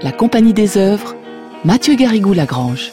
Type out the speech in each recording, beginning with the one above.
La Compagnie des œuvres, Mathieu Garrigou-Lagrange.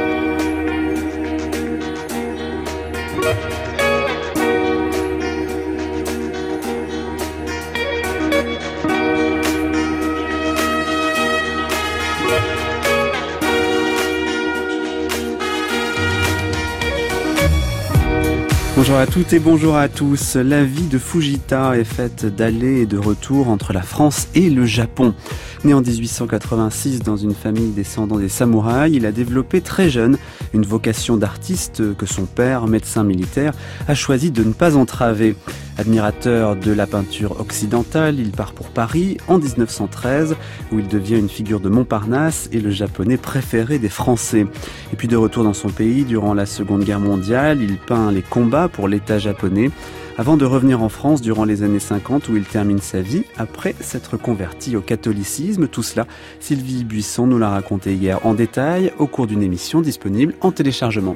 Bonjour à toutes et bonjour à tous. La vie de Fujita est faite d'allers et de retours entre la France et le Japon. Né en 1886 dans une famille descendant des samouraïs, il a développé très jeune une vocation d'artiste que son père, médecin militaire, a choisi de ne pas entraver. Admirateur de la peinture occidentale, il part pour Paris en 1913 où il devient une figure de Montparnasse et le japonais préféré des Français. Et puis de retour dans son pays durant la Seconde Guerre mondiale, il peint les combats pour l'État japonais avant de revenir en France durant les années 50 où il termine sa vie après s'être converti au catholicisme. Tout cela, Sylvie Buisson nous l'a raconté hier en détail au cours d'une émission disponible en téléchargement.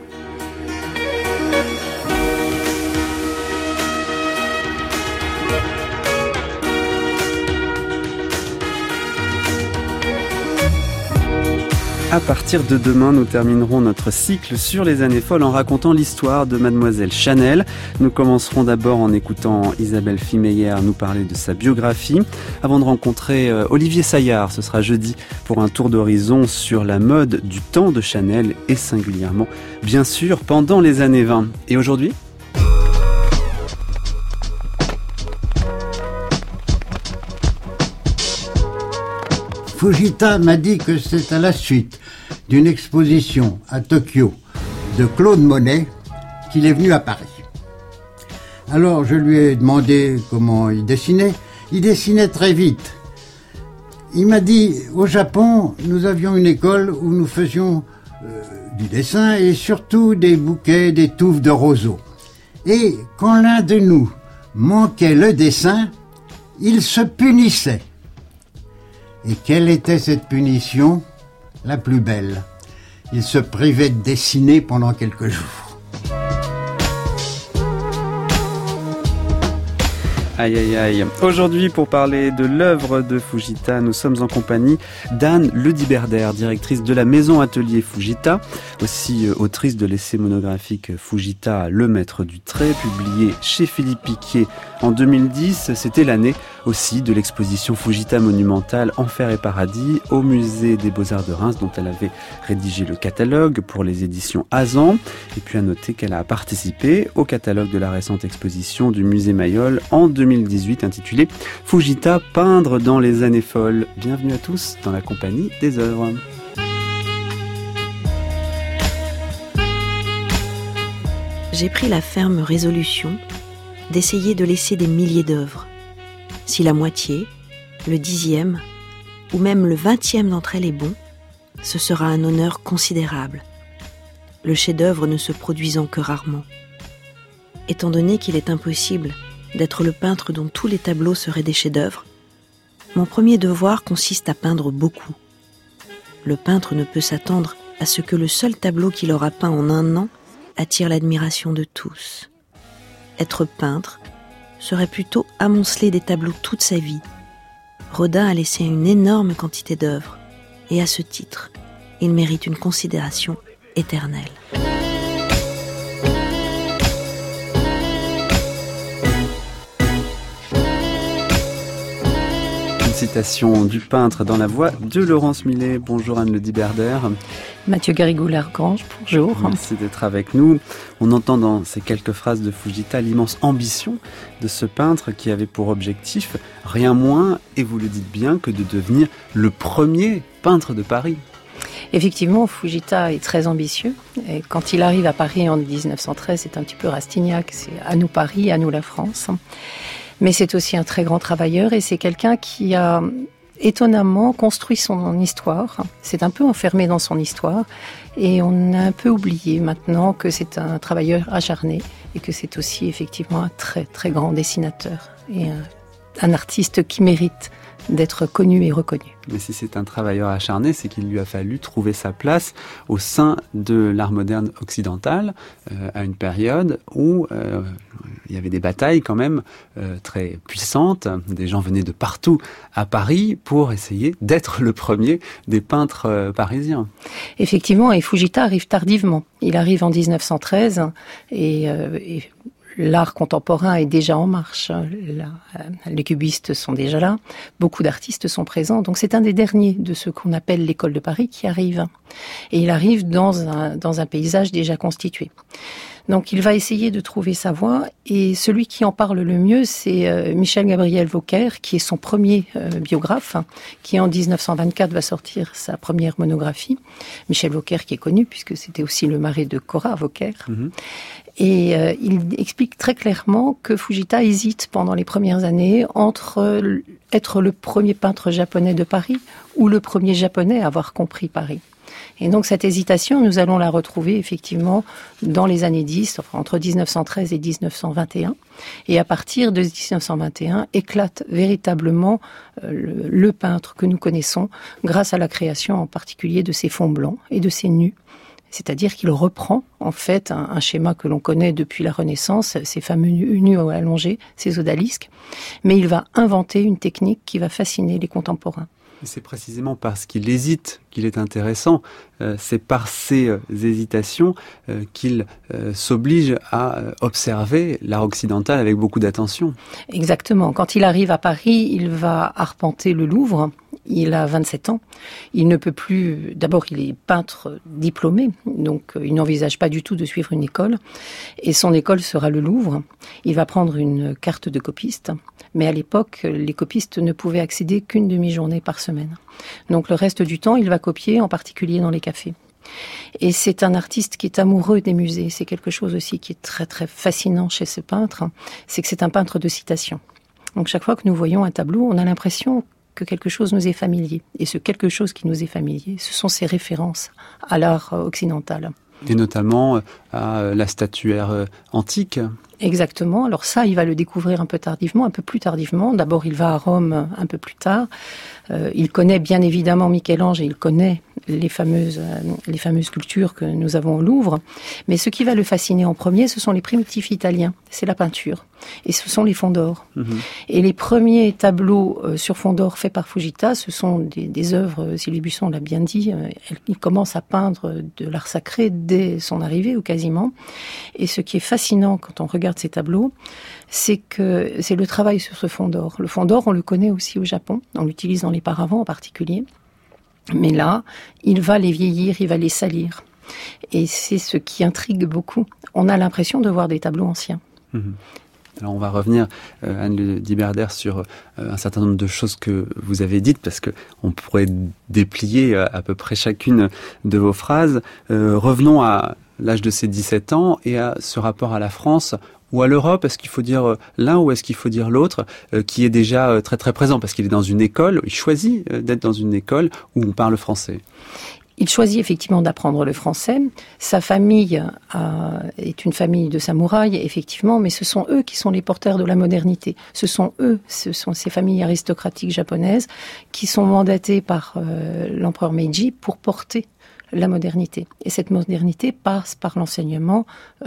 À partir de demain, nous terminerons notre cycle sur les années folles en racontant l'histoire de Mademoiselle Chanel. Nous commencerons d'abord en écoutant Isabelle Fimeyer nous parler de sa biographie, avant de rencontrer Olivier Saillard. Ce sera jeudi pour un tour d'horizon sur la mode du temps de Chanel et singulièrement, bien sûr, pendant les années 20. Et aujourd'hui ? Fujita m'a dit que c'est à la suite d'une exposition à Tokyo de Claude Monet qu'il est venu à Paris. Alors je lui ai demandé comment il dessinait. Il dessinait très vite. Il m'a dit, au Japon, nous avions une école où nous faisions du dessin et surtout des bouquets, des touffes de roseaux. Et quand l'un de nous manquait le dessin, il se punissait. Et quelle était cette punition ? La plus belle. Il se privait de dessiner pendant quelques jours. Aïe aïe aïe. Aujourd'hui, pour parler de l'œuvre de Fujita, nous sommes en compagnie d'Anne Lediberder, directrice de la maison atelier Fujita, aussi autrice de l'essai monographique Fujita, le maître du trait, publié chez Philippe Piquier en 2010. C'était l'année aussi de l'exposition Fujita monumentale Enfer et Paradis au musée des Beaux-Arts de Reims, dont elle avait rédigé le catalogue pour les éditions Azan. Et puis à noter qu'elle a participé au catalogue de la récente exposition du musée Mayol en 2018 intitulée Fujita, peindre dans les années folles. Bienvenue à tous dans la compagnie des œuvres. J'ai pris la ferme résolution d'essayer de laisser des milliers d'œuvres. Si la moitié, le 10e ou même le 20e d'entre elles est bon, ce sera un honneur considérable, le chef-d'œuvre ne se produisant que rarement. Étant donné qu'il est impossible d'être le peintre dont tous les tableaux seraient des chefs-d'œuvre, mon premier devoir consiste à peindre beaucoup. Le peintre ne peut s'attendre à ce que le seul tableau qu'il aura peint en un an attire l'admiration de tous. Être peintre serait plutôt amonceler des tableaux toute sa vie. Rodin a laissé une énorme quantité d'œuvres, et à ce titre, il mérite une considération éternelle. Citation du peintre dans la voix de Laurence Millet. Bonjour Anne Lediberder. Mathieu Garrigou-Lagrange, bonjour. Merci d'être avec nous. On entend dans ces quelques phrases de Fujita l'immense ambition de ce peintre qui avait pour objectif rien moins, et vous le dites bien, que de devenir le premier peintre de Paris. Effectivement, Fujita est très ambitieux. Et quand il arrive à Paris en 1913, c'est un petit peu Rastignac. C'est à nous Paris, à nous la France. Mais c'est aussi un très grand travailleur et c'est quelqu'un qui a étonnamment construit son histoire. C'est un peu enfermé dans son histoire et on a un peu oublié maintenant que c'est un travailleur acharné et que c'est aussi effectivement un très très grand dessinateur et un artiste qui mérite d'être connu et reconnu. Mais si c'est un travailleur acharné, c'est qu'il lui a fallu trouver sa place au sein de l'art moderne occidental, à une période où il y avait des batailles quand même très puissantes. Des gens venaient de partout à Paris pour essayer d'être le premier des peintres parisiens. Effectivement, et Fujita arrive tardivement. Il arrive en 1913 et l'art contemporain est déjà en marche. Les cubistes sont déjà là. Beaucoup d'artistes sont présents. Donc c'est un des derniers de ce qu'on appelle l'école de Paris qui arrive. Et il arrive dans un paysage déjà constitué. Donc il va essayer de trouver sa voie et celui qui en parle le mieux, c'est Michel Gabriel Vauquer, qui est son premier biographe, qui en 1924 va sortir sa première monographie. Michel Vauquer qui est connu puisque c'était aussi le mari de Cora Vauquer. Et il explique très clairement que Fujita hésite pendant les premières années entre être le premier peintre japonais de Paris ou le premier japonais à avoir compris Paris. Et donc cette hésitation, nous allons la retrouver effectivement dans les années 10, enfin entre 1913 et 1921. Et à partir de 1921, éclate véritablement le peintre que nous connaissons grâce à la création en particulier de ses fonds blancs et de ses nus. C'est-à-dire qu'il reprend en fait un schéma que l'on connaît depuis la Renaissance, ces fameux nus allongés, ces odalisques, mais il va inventer une technique qui va fasciner les contemporains. Et c'est précisément parce qu'il hésite qu'il est intéressant. C'est par ces hésitations qu'il s'oblige à observer l'art occidental avec beaucoup d'attention. Exactement. Quand il arrive à Paris, il va arpenter le Louvre. Il a 27 ans. Il ne peut plus... D'abord, il est peintre diplômé, donc il n'envisage pas du tout de suivre une école. Et son école sera le Louvre. Il va prendre une carte de copiste. Mais à l'époque, les copistes ne pouvaient accéder qu'une demi-journée par semaine. Donc le reste du temps, il va copier, en particulier dans les cafés. Et c'est un artiste qui est amoureux des musées. C'est quelque chose aussi qui est très très fascinant chez ce peintre. C'est que c'est un peintre de citation. Donc chaque fois que nous voyons un tableau, on a l'impression que quelque chose nous est familier. Et ce quelque chose qui nous est familier, ce sont ses références à l'art occidental. Et notamment à la statuaire antique. Exactement. Alors ça, il va le découvrir un peu plus tardivement. D'abord, il va à Rome un peu plus tard. Il connaît bien évidemment Michel-Ange et il connaît les fameuses sculptures que nous avons au Louvre. Mais ce qui va le fasciner en premier, ce sont les primitifs italiens. C'est la peinture. Et ce sont les fonds d'or. Et les premiers tableaux sur fond d'or faits par Fujita, ce sont des œuvres, Sylvie Buisson l'a bien dit, il commence à peindre de l'art sacré dès son arrivée ou quasiment. Et ce qui est fascinant quand on regarde ces tableaux, c'est que c'est le travail sur ce fond d'or. Le fond d'or, on le connaît aussi au Japon, on l'utilise dans les paravents en particulier. Mais là, il va les vieillir, il va les salir. Et c'est ce qui intrigue beaucoup. On a l'impression de voir des tableaux anciens. Alors on va revenir, Anne Diberder, sur un certain nombre de choses que vous avez dites, parce que on pourrait déplier à peu près chacune de vos phrases. Revenons à l'âge de ses 17 ans et à ce rapport à la France ou à l'Europe. Est-ce qu'il faut dire l'un ou est-ce qu'il faut dire l'autre, qui est déjà très très présent, parce qu'il est dans une école, il choisit d'être dans une école où on parle français. Il choisit effectivement d'apprendre le français. Sa famille est une famille de samouraïs, effectivement, mais ce sont eux qui sont les porteurs de la modernité. Ce sont ces familles aristocratiques japonaises qui sont mandatées par l'empereur Meiji pour porter la modernité. Et cette modernité passe par l'enseignement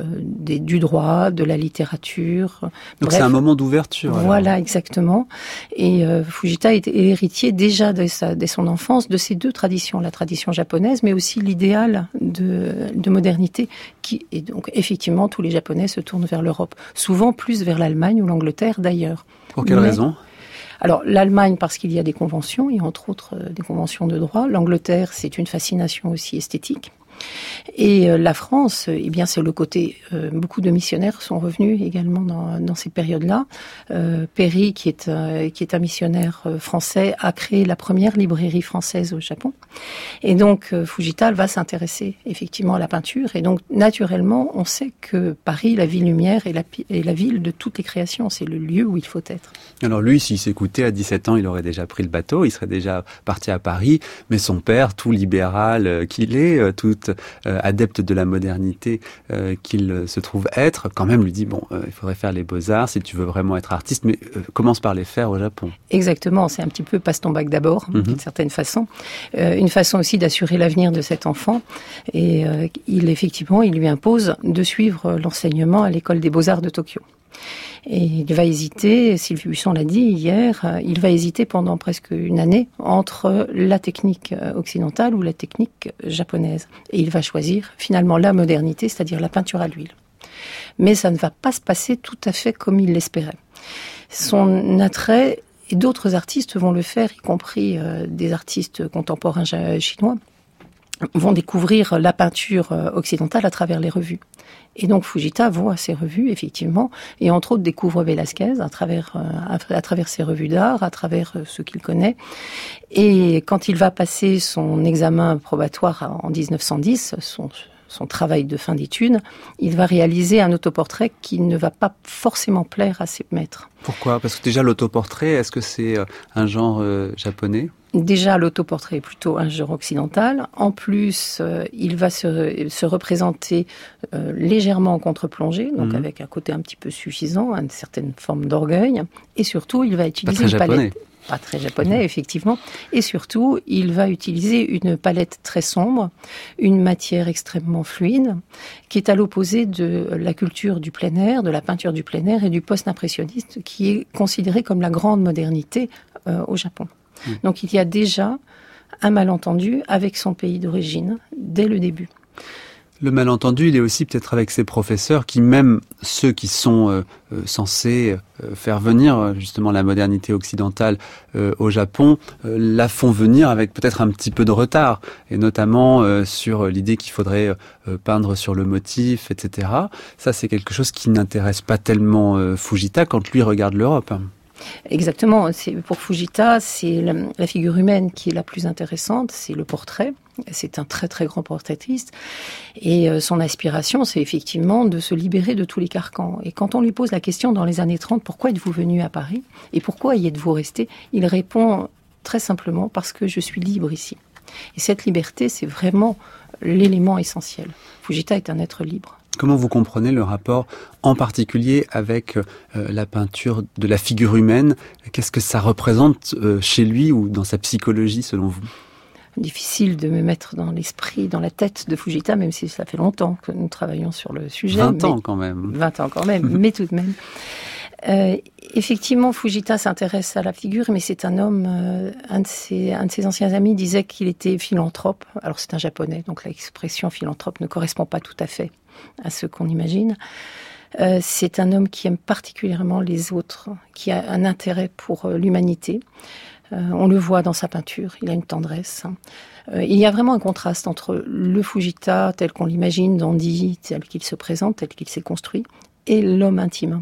du droit, de la littérature. Donc bref, c'est un moment d'ouverture. Voilà, alors. Exactement. Et Fujita est héritier déjà dès son enfance de ces deux traditions, la tradition japonaise, mais aussi l'idéal de modernité. Et donc, effectivement, tous les Japonais se tournent vers l'Europe. Souvent plus vers l'Allemagne ou l'Angleterre, d'ailleurs. Pour quelle raison ? Alors, l'Allemagne, parce qu'il y a des conventions, et entre autres des conventions de droit. L'Angleterre, c'est une fascination aussi esthétique. Et la France, eh bien, c'est le côté... beaucoup de missionnaires sont revenus également dans ces périodes-là. Perry, qui est un missionnaire français, a créé la première librairie française au Japon. Et donc, Fujita va s'intéresser effectivement à la peinture. Et donc, naturellement, on sait que Paris, la ville lumière, est la ville de toutes les créations. C'est le lieu où il faut être. Alors lui, s'il s'écoutait à 17 ans, il aurait déjà pris le bateau, il serait déjà parti à Paris. Mais son père, tout libéral qu'il est, tout doute adepte de la modernité qu'il se trouve être, quand même lui dit il faudrait faire les beaux-arts si tu veux vraiment être artiste, mais commence par les faire au Japon. Exactement, c'est un petit peu passe ton bac d'abord, d'une certaine façon. Une façon aussi d'assurer l'avenir de cet enfant. Et il lui impose de suivre l'enseignement à l'école des beaux-arts de Tokyo. Et il va hésiter, Sylvie Buisson l'a dit hier, il va hésiter pendant presque une année entre la technique occidentale ou la technique japonaise. Et il va choisir finalement la modernité, c'est-à-dire la peinture à l'huile. Mais ça ne va pas se passer tout à fait comme il l'espérait. Son attrait, et d'autres artistes vont le faire, y compris des artistes contemporains chinois, vont découvrir la peinture occidentale à travers les revues. Et donc Fujita voit ces revues, effectivement, et entre autres découvre Velázquez à travers ses revues d'art, à travers ce qu'il connaît. Et quand il va passer son examen probatoire en 1910, son travail de fin d'études, il va réaliser un autoportrait qui ne va pas forcément plaire à ses maîtres. Pourquoi ? Parce que déjà l'autoportrait, est-ce que c'est un genre japonais ? Déjà, l'autoportrait est plutôt un genre occidental. En plus, il va se représenter légèrement en contre-plongée, donc avec un côté un petit peu suffisant, une certaine forme d'orgueil. Et surtout, il va utiliser une palette... Pas très japonais, effectivement. Et surtout, il va utiliser une palette très sombre, une matière extrêmement fluide, qui est à l'opposé de la culture du plein air, de la peinture du plein air et du post-impressionniste, qui est considéré comme la grande modernité au Japon. Donc il y a déjà un malentendu avec son pays d'origine, dès le début. Le malentendu, il est aussi peut-être avec ses professeurs qui, même ceux qui sont censés faire venir justement la modernité occidentale au Japon, la font venir avec peut-être un petit peu de retard, et notamment sur l'idée qu'il faudrait peindre sur le motif, etc. Ça, c'est quelque chose qui n'intéresse pas tellement Fujita quand lui regarde l'Europe. Exactement. Pour Fujita, c'est la figure humaine qui est la plus intéressante, c'est le portrait. C'est un très très grand portraitiste. Et son aspiration, c'est effectivement de se libérer de tous les carcans. Et quand on lui pose la question dans les années 30, pourquoi êtes-vous venu à Paris ? Et pourquoi y êtes-vous resté ? Il répond très simplement, parce que je suis libre ici. Et cette liberté, c'est vraiment l'élément essentiel. Fujita est un être libre. Comment vous comprenez le rapport en particulier avec la peinture de la figure humaine ? Qu'est-ce que ça représente chez lui ou dans sa psychologie selon vous ? Difficile de me mettre dans l'esprit, dans la tête de Fujita, même si ça fait longtemps que nous travaillons sur le sujet. 20 ans quand même, mais tout de même. Effectivement, Fujita s'intéresse à la figure, mais c'est un homme, un de ses anciens amis disait qu'il était philanthrope. Alors c'est un japonais, donc l'expression philanthrope ne correspond pas tout à fait à ce qu'on imagine. C'est un homme qui aime particulièrement les autres, qui a un intérêt pour l'humanité. On le voit dans sa peinture, il a une tendresse. Il y a vraiment un contraste entre le Fujita tel qu'on l'imagine, dandy, tel qu'il se présente, tel qu'il s'est construit, et l'homme intime.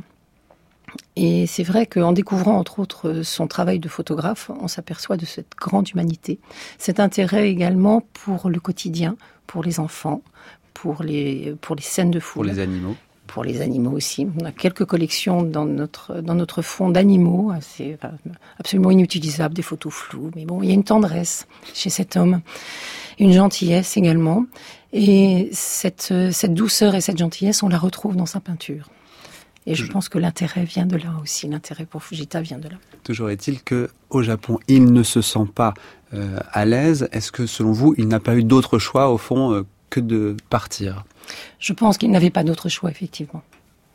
Et c'est vrai qu'en découvrant entre autres son travail de photographe, on s'aperçoit de cette grande humanité, cet intérêt également pour le quotidien, pour les enfants, pour les scènes de foule. Pour les animaux. Pour les animaux aussi. On a quelques collections dans notre fond d'animaux, absolument inutilisables, des photos floues. Mais bon, il y a une tendresse chez cet homme, une gentillesse également. Et cette douceur et cette gentillesse, on la retrouve dans sa peinture. Et je pense que l'intérêt vient de là aussi. L'intérêt pour Fujita vient de là. Toujours est-il qu'au Japon, il ne se sent pas à l'aise. Est-ce que, selon vous, il n'a pas eu d'autre choix, au fond, que de partir ? Je pense qu'il n'avait pas d'autre choix, effectivement.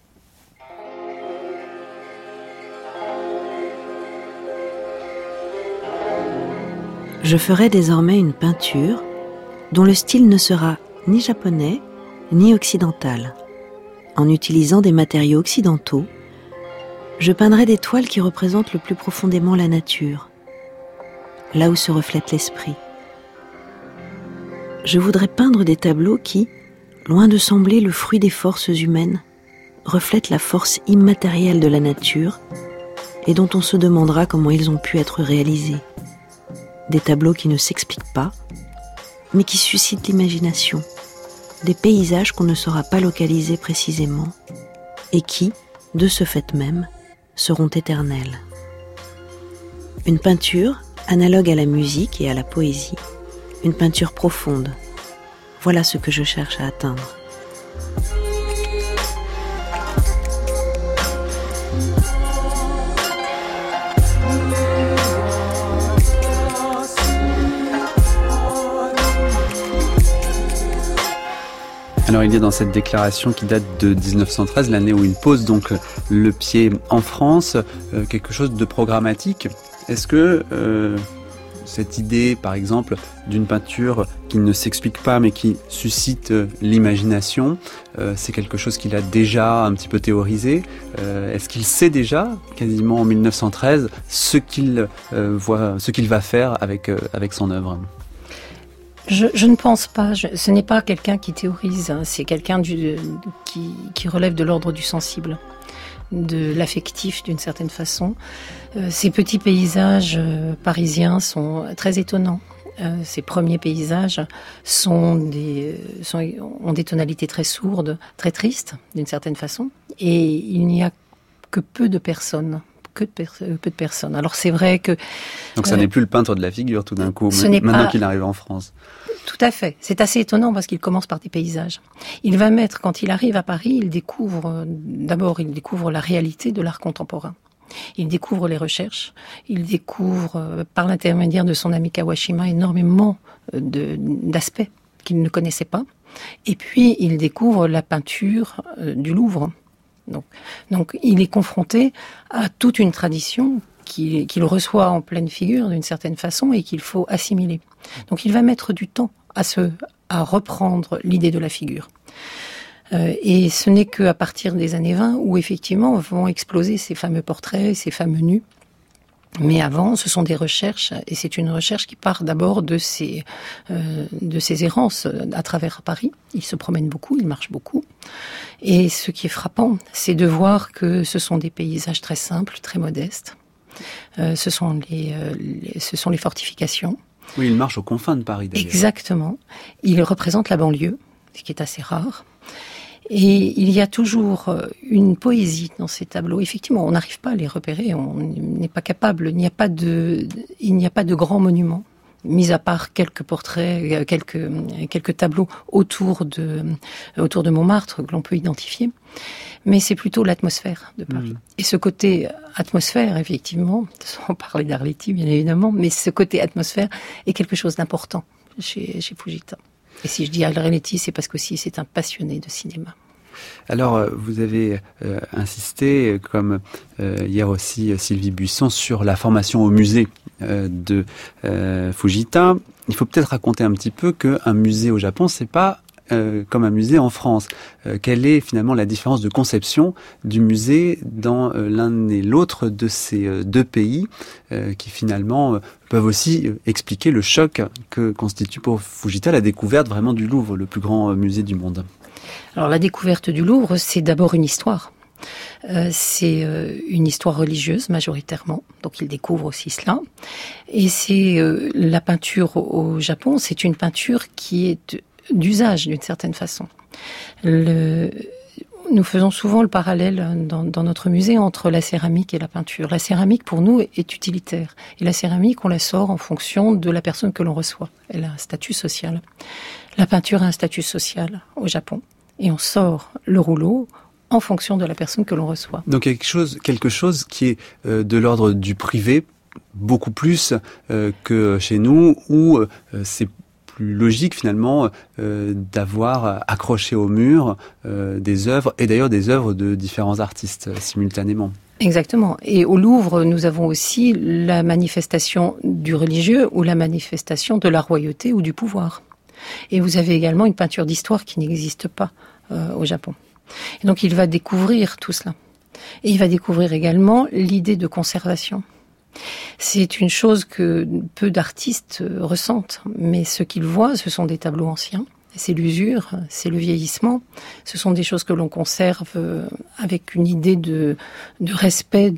Je ferai désormais une peinture dont le style ne sera ni japonais ni occidental. En utilisant des matériaux occidentaux, je peindrai des toiles qui représentent le plus profondément la nature, là où se reflète l'esprit. Je voudrais peindre des tableaux qui, loin de sembler le fruit des forces humaines, reflètent la force immatérielle de la nature et dont on se demandera comment ils ont pu être réalisés. Des tableaux qui ne s'expliquent pas, mais qui suscitent l'imagination. Des paysages qu'on ne saura pas localiser précisément et qui, de ce fait même, seront éternels. Une peinture analogue à la musique et à la poésie, une peinture profonde, Voilà ce que je cherche à atteindre. Alors il y a dans cette déclaration qui date de 1913, l'année où il pose donc le pied en France, quelque chose de programmatique. Est-ce que cette idée, par exemple, d'une peinture qui ne s'explique pas mais qui suscite l'imagination, c'est quelque chose qu'il a déjà un petit peu théorisé? Est-ce qu'il sait déjà, quasiment en 1913, ce qu'il va faire avec son œuvre? Je ne pense pas. Ce n'est pas quelqu'un qui théorise. C'est quelqu'un qui relève de l'ordre du sensible, de l'affectif d'une certaine façon. Ces petits paysages parisiens sont très étonnants. Ces premiers paysages ont des tonalités très sourdes, très tristes d'une certaine façon. Et il n'y a que peu de personnes. Alors c'est vrai que... Donc ça n'est plus le peintre de la figure tout d'un coup, maintenant qu'il arrive en France. Tout à fait. C'est assez étonnant parce qu'il commence par des paysages. Il va mettre, quand il arrive à Paris, il découvre la réalité de l'art contemporain. Il découvre les recherches, il découvre par l'intermédiaire de son ami Kawashima énormément d'aspects qu'il ne connaissait pas. Et puis il découvre la peinture du Louvre. Donc il est confronté à toute une tradition qu'il reçoit en pleine figure d'une certaine façon et qu'il faut assimiler. Donc il va mettre du temps à reprendre l'idée de la figure. Et ce n'est qu'à partir des années 20 où effectivement vont exploser ces fameux portraits, ces fameux nus. Mais avant, ce sont des recherches, et c'est une recherche qui part d'abord de ses errances à travers Paris. Il se promène beaucoup, il marche beaucoup. Et ce qui est frappant, c'est de voir que ce sont des paysages très simples, très modestes. Ce sont les fortifications. Oui, il marche aux confins de Paris d'ailleurs. Exactement. Il représente la banlieue, ce qui est assez rare. Et il y a toujours une poésie dans ces tableaux. Effectivement, on n'arrive pas à les repérer, on n'est pas capable. Il n'y a pas de grands monuments, mis à part quelques portraits, quelques tableaux autour de Montmartre que l'on peut identifier. Mais c'est plutôt l'atmosphère de Paris. Et ce côté atmosphère, effectivement, sans parler d'Arletty, bien évidemment, mais ce côté atmosphère est quelque chose d'important chez Fujita. Et si je dis Arletty, c'est parce qu'aussi c'est un passionné de cinéma. Alors, vous avez insisté, comme hier aussi Sylvie Buisson, sur la formation au musée de Fujita. Il faut peut-être raconter un petit peu qu'un musée au Japon, c'est pas comme un musée en France. Quelle est finalement la différence de conception du musée dans l'un et l'autre de ces deux pays qui finalement peuvent aussi expliquer le choc que constitue pour Fujita la découverte vraiment du Louvre, le plus grand musée du monde? Alors la découverte du Louvre, c'est d'abord une histoire. C'est une histoire religieuse majoritairement, donc il découvre aussi cela. Et c'est la peinture au Japon, c'est une peinture qui est d'usage d'une certaine façon. Nous faisons souvent le parallèle dans notre musée entre la céramique et la peinture. La céramique pour nous est utilitaire et la céramique on la sort en fonction de la personne que l'on reçoit. Elle a un statut social. La peinture a un statut social au Japon et on sort le rouleau en fonction de la personne que l'on reçoit. Donc quelque chose qui est de l'ordre du privé, beaucoup plus que chez nous, où c'est plus logique finalement d'avoir accroché au mur des œuvres, et d'ailleurs des œuvres de différents artistes simultanément. Exactement. Et au Louvre, nous avons aussi la manifestation du religieux ou la manifestation de la royauté ou du pouvoir. Et vous avez également une peinture d'histoire qui n'existe pas au Japon. Et donc il va découvrir tout cela. Et il va découvrir également l'idée de conservation. C'est une chose que peu d'artistes ressentent, mais ce qu'ils voient, ce sont des tableaux anciens. C'est l'usure, c'est le vieillissement. Ce sont des choses que l'on conserve avec une idée de respect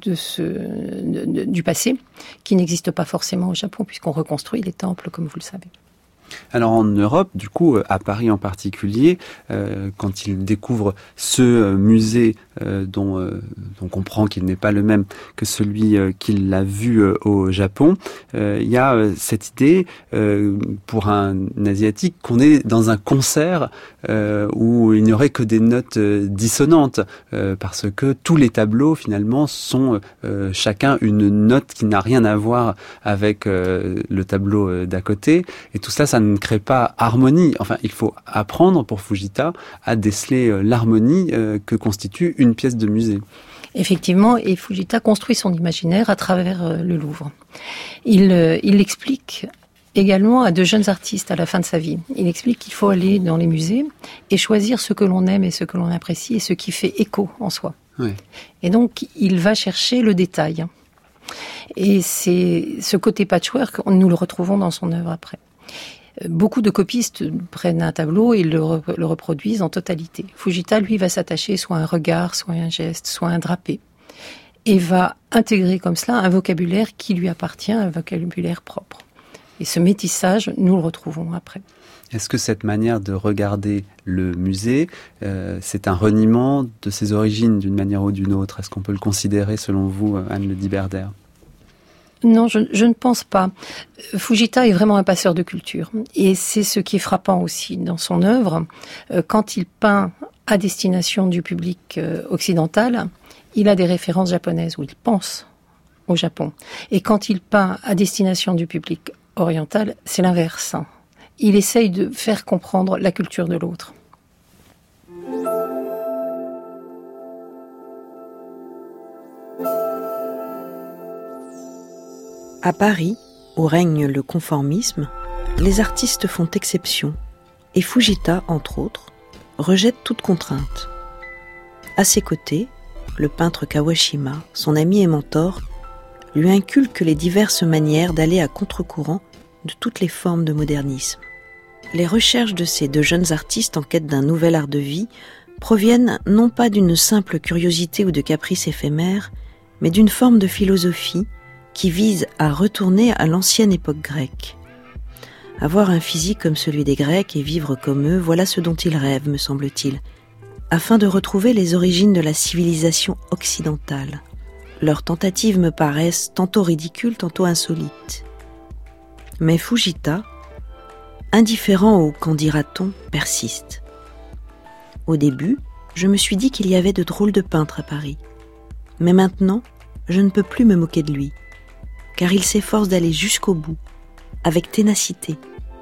du passé, qui n'existe pas forcément au Japon, puisqu'on reconstruit les temples, comme vous le savez. Alors en Europe, du coup, à Paris en particulier, quand il découvre ce musée dont on comprend qu'il n'est pas le même que celui qu'il a vu au Japon, il y a cette idée pour un asiatique qu'on est dans un concert où il n'y aurait que des notes dissonantes, parce que tous les tableaux finalement sont chacun une note qui n'a rien à voir avec le tableau d'à côté, et tout ça ne crée pas harmonie. Enfin, il faut apprendre pour Fujita à déceler l'harmonie que constitue une pièce de musée. Effectivement, et Fujita construit son imaginaire à travers le Louvre. Il explique également à de jeunes artistes à la fin de sa vie. Il explique qu'il faut aller dans les musées et choisir ce que l'on aime et ce que l'on apprécie et ce qui fait écho en soi. Oui. Et donc, il va chercher le détail. Et c'est ce côté patchwork, nous le retrouvons dans son œuvre après. Beaucoup de copistes prennent un tableau et le reproduisent en totalité. Fujita, lui, va s'attacher soit à un regard, soit à un geste, soit à un drapé. Et va intégrer comme cela un vocabulaire qui lui appartient, un vocabulaire propre. Et ce métissage, nous le retrouvons après. Est-ce que cette manière de regarder le musée, c'est un reniement de ses origines d'une manière ou d'une autre? Est-ce qu'on peut le considérer, selon vous, Anne Ledie-Berder? Non, je ne pense pas. Fujita est vraiment un passeur de culture. Et c'est ce qui est frappant aussi dans son œuvre. Quand il peint à destination du public occidental, il a des références japonaises, où il pense au Japon. Et quand il peint à destination du public oriental, c'est l'inverse. Il essaye de faire comprendre la culture de l'autre. À Paris, où règne le conformisme, les artistes font exception, et Fujita, entre autres, rejette toute contrainte. À ses côtés, le peintre Kawashima, son ami et mentor, lui inculque les diverses manières d'aller à contre-courant de toutes les formes de modernisme. Les recherches de ces deux jeunes artistes en quête d'un nouvel art de vie proviennent non pas d'une simple curiosité ou de caprice éphémère, mais d'une forme de philosophie qui vise à retourner à l'ancienne époque grecque. Avoir un physique comme celui des Grecs et vivre comme eux, voilà ce dont ils rêvent, me semble-t-il, afin de retrouver les origines de la civilisation occidentale. Leurs tentatives me paraissent tantôt ridicules, tantôt insolites. Mais Fujita, indifférent au qu'en dira-t-on, persiste. Au début, je me suis dit qu'il y avait de drôles de peintres à Paris. Mais maintenant, je ne peux plus me moquer de lui, car il s'efforce d'aller jusqu'au bout, avec ténacité.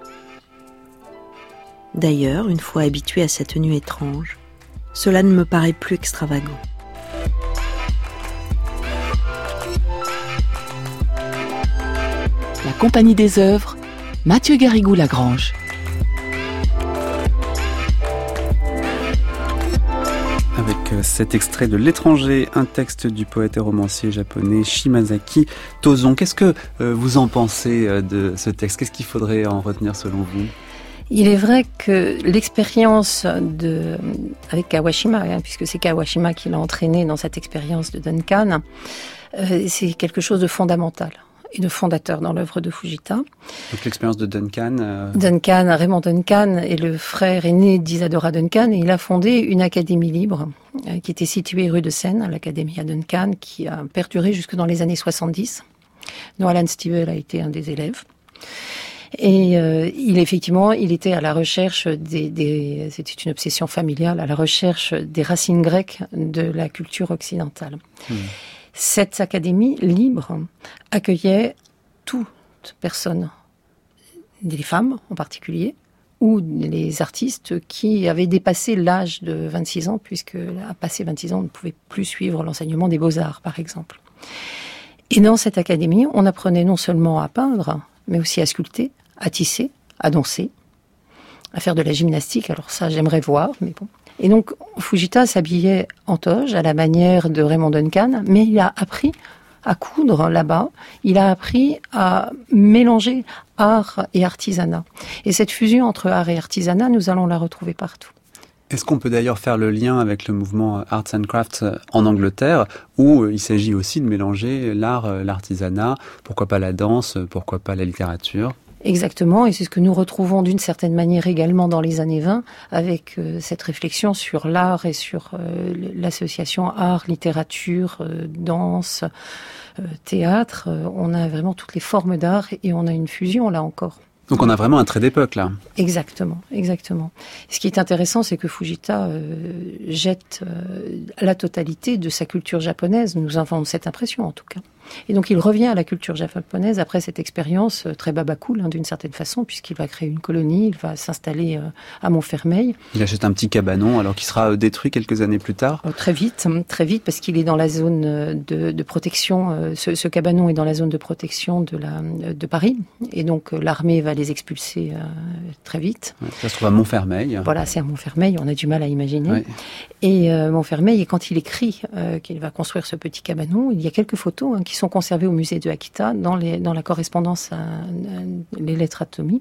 D'ailleurs, une fois habitué à sa tenue étrange, cela ne me paraît plus extravagant. La Compagnie des œuvres, Mathieu Garrigou-Lagrange. Avec cet extrait de L'étranger, un texte du poète et romancier japonais Shimazaki Tozon. Qu'est-ce que vous en pensez de ce texte? Qu'est-ce qu'il faudrait en retenir selon vous? Il est vrai que l'expérience avec Kawashima, puisque c'est Kawashima qui l'a entraîné dans cette expérience de Duncan, c'est quelque chose de fondamental et de fondateur dans l'œuvre de Fujita. Donc l'expérience de Duncan... Raymond Duncan est le frère aîné d'Isadora Duncan et il a fondé une académie libre qui était située rue de Seine, l'Académie à Duncan, qui a perduré jusque dans les années 70, dont Alan Stivell a été un des élèves. Et il était à la recherche c'était une obsession familiale, à la recherche des racines grecques de la culture occidentale. Cette académie libre accueillait toute personne, des femmes en particulier, ou les artistes qui avaient dépassé l'âge de 26 ans, puisque à passer 26 ans, on ne pouvait plus suivre l'enseignement des beaux-arts, par exemple. Et dans cette académie, on apprenait non seulement à peindre, mais aussi à sculpter, à tisser, à danser, à faire de la gymnastique. Alors ça, j'aimerais voir, mais bon. Et donc, Fujita s'habillait en toge, à la manière de Raymond Duncan, mais il a appris à coudre là-bas. Il a appris à mélanger art et artisanat. Et cette fusion entre art et artisanat, nous allons la retrouver partout. Est-ce qu'on peut d'ailleurs faire le lien avec le mouvement Arts and Crafts en Angleterre, où il s'agit aussi de mélanger l'art, l'artisanat, pourquoi pas la danse, pourquoi pas la littérature? Exactement, et c'est ce que nous retrouvons d'une certaine manière également dans les années 20, avec cette réflexion sur l'art et sur l'association art, littérature, danse, théâtre. On a vraiment toutes les formes d'art et on a une fusion là encore. Donc on a vraiment un trait d'époque là. Exactement, exactement. Ce qui est intéressant, c'est que Fujita jette la totalité de sa culture japonaise, nous avons cette impression en tout cas. Et donc il revient à la culture japonaise après cette expérience très babacool d'une certaine façon, puisqu'il va créer une colonie, il va s'installer à Montfermeil. Il achète un petit cabanon alors qu'il sera détruit quelques années plus tard. Très vite, parce qu'il est dans la zone de protection. Ce cabanon est dans la zone de protection de Paris, et donc l'armée va les expulser très vite. Ouais, ça se trouve à Montfermeil. Voilà, c'est à Montfermeil, on a du mal à imaginer. Ouais. Et Montfermeil, et quand il écrit qu'il va construire ce petit cabanon, il y a quelques photos qui sont conservées au musée de Akita dans la correspondance les lettres à Tomie.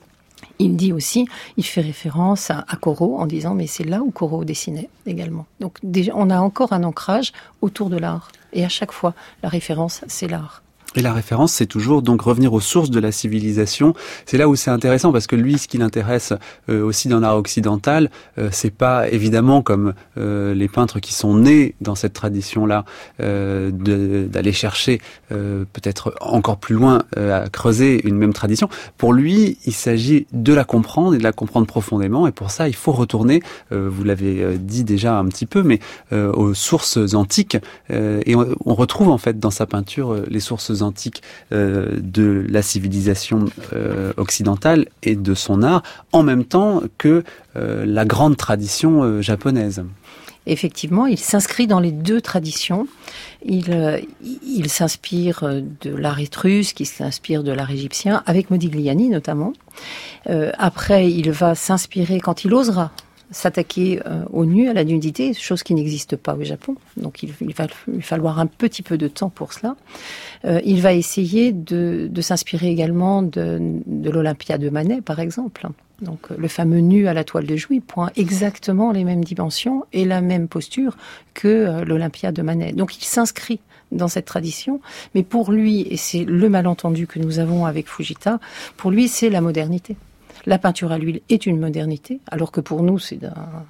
Il dit aussi, il fait référence à Corot en disant mais c'est là où Corot dessinait également. Donc déjà, on a encore un ancrage autour de l'art. Et à chaque fois, la référence, c'est l'art. Et la référence, c'est toujours donc revenir aux sources de la civilisation. C'est là où c'est intéressant parce que lui, ce qui l'intéresse aussi dans l'art occidental, c'est pas évidemment comme les peintres qui sont nés dans cette tradition-là, d'aller chercher peut-être encore plus loin à creuser une même tradition. Pour lui, il s'agit de la comprendre et de la comprendre profondément. Et pour ça, il faut retourner, vous l'avez dit déjà un petit peu, mais aux sources antiques. Et on retrouve en fait dans sa peinture les sources antiques de la civilisation occidentale et de son art, en même temps que la grande tradition japonaise. Effectivement, il s'inscrit dans les deux traditions. Il s'inspire de l'art étrusque, il s'inspire de l'art égyptien, avec Modigliani notamment. Après, il va s'inspirer, quand il osera s'attaquer au nu, à la nudité, chose qui n'existe pas au Japon. Donc il va lui falloir un petit peu de temps pour cela. Il va essayer de s'inspirer également de l'Olympia de Manet, par exemple. Donc le fameux nu à la toile de Jouy prend exactement les mêmes dimensions et la même posture que l'Olympia de Manet. Donc il s'inscrit dans cette tradition, mais pour lui, et c'est le malentendu que nous avons avec Fujita, pour lui c'est la modernité. La peinture à l'huile est une modernité, alors que pour nous, c'est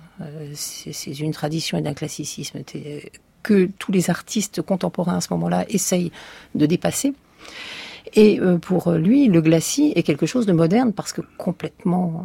une tradition et d'un classicisme que tous les artistes contemporains à ce moment-là essayent de dépasser. Et pour lui, le glacis est quelque chose de moderne parce que complètement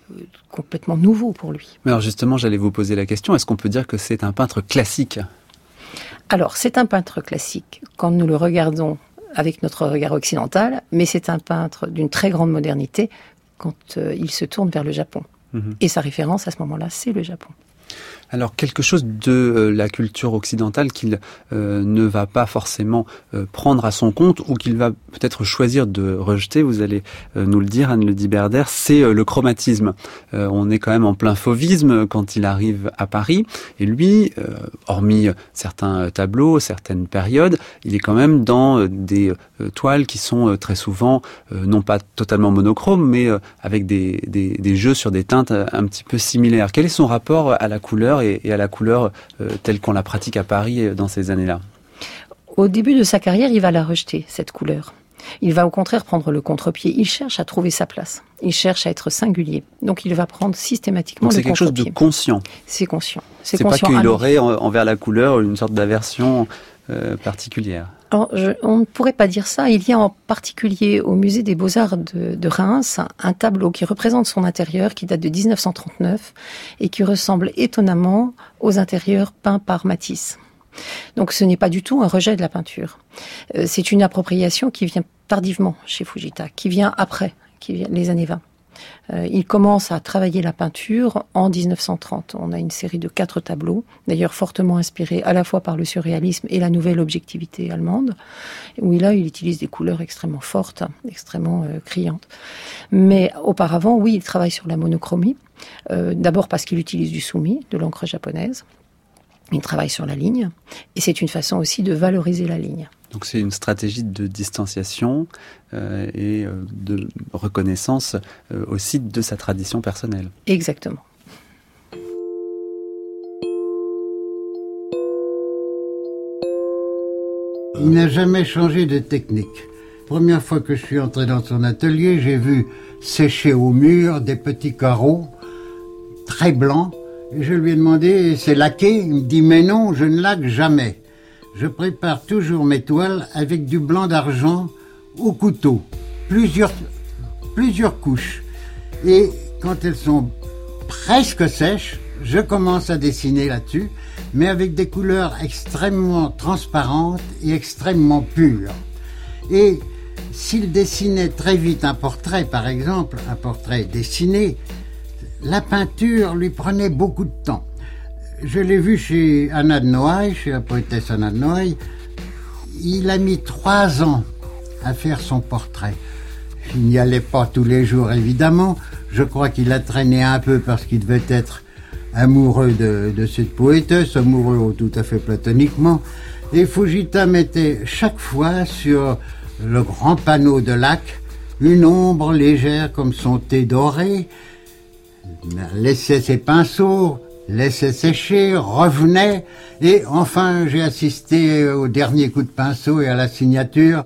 nouveau pour lui. Mais alors justement, j'allais vous poser la question, est-ce qu'on peut dire que c'est un peintre classique ? Alors, c'est un peintre classique quand nous le regardons avec notre regard occidental, mais c'est un peintre d'une très grande modernité quand il se tourne vers le Japon. Et sa référence à ce moment-là, c'est le Japon. Alors quelque chose de la culture occidentale qu'il ne va pas forcément prendre à son compte ou qu'il va peut-être choisir de rejeter, vous allez nous le dire, Anne Ledie-Berder, c'est le chromatisme. On est quand même en plein fauvisme quand il arrive à Paris et lui, hormis certains tableaux, certaines périodes, il est quand même dans des toiles qui sont très souvent non pas totalement monochromes mais avec des jeux sur des teintes un petit peu similaires. Quel est son rapport à la couleur et à la couleur telle qu'on la pratique à Paris dans ces années-là? Au début de sa carrière, il va la rejeter, cette couleur. Il va au contraire prendre le contre-pied. Il cherche à trouver sa place. Il cherche à être singulier. Donc il va prendre systématiquement le contre-pied. Donc c'est quelque chose de conscient. C'est conscient. C'est pas qu'il aurait envers la couleur une sorte d'aversion particulière. Alors, on ne pourrait pas dire ça. Il y a en particulier au musée des Beaux-Arts de Reims un tableau qui représente son intérieur, qui date de 1939 et qui ressemble étonnamment aux intérieurs peints par Matisse. Donc ce n'est pas du tout un rejet de la peinture. C'est une appropriation qui vient tardivement chez Fujita, qui vient après, les années 20. Il commence à travailler la peinture en 1930. On a une série de 4 tableaux, d'ailleurs fortement inspirés à la fois par le surréalisme et la nouvelle objectivité allemande, où il utilise des couleurs extrêmement fortes, extrêmement criantes. Mais auparavant, oui, il travaille sur la monochromie, d'abord parce qu'il utilise du sumi, de l'encre japonaise. Il travaille sur la ligne, et c'est une façon aussi de valoriser la ligne. Donc c'est une stratégie de distanciation et de reconnaissance aussi de sa tradition personnelle. Exactement. Il n'a jamais changé de technique. Première fois que je suis entré dans son atelier, j'ai vu sécher au mur des petits carreaux très blancs. Et je lui ai demandé, c'est laqué? Il me dit, mais non, je ne laque jamais. Je prépare toujours mes toiles avec du blanc d'argent au couteau. Plusieurs couches. Et quand elles sont presque sèches, je commence à dessiner là-dessus, mais avec des couleurs extrêmement transparentes et extrêmement pures. Et s'il dessinait très vite un portrait, par exemple, un portrait dessiné, la peinture lui prenait beaucoup de temps. Je l'ai vu chez Anna de Noailles, chez la poétesse Anna de Noailles. Il a mis 3 ans à faire son portrait. Il n'y allait pas tous les jours, évidemment. Je crois qu'il a traîné un peu parce qu'il devait être amoureux de cette poétesse, amoureux tout à fait platoniquement. Et Fujita mettait chaque fois sur le grand panneau de lac une ombre légère comme son thé doré, laissait ses pinceaux, laissait sécher, revenait, et enfin j'ai assisté au dernier coup de pinceau et à la signature.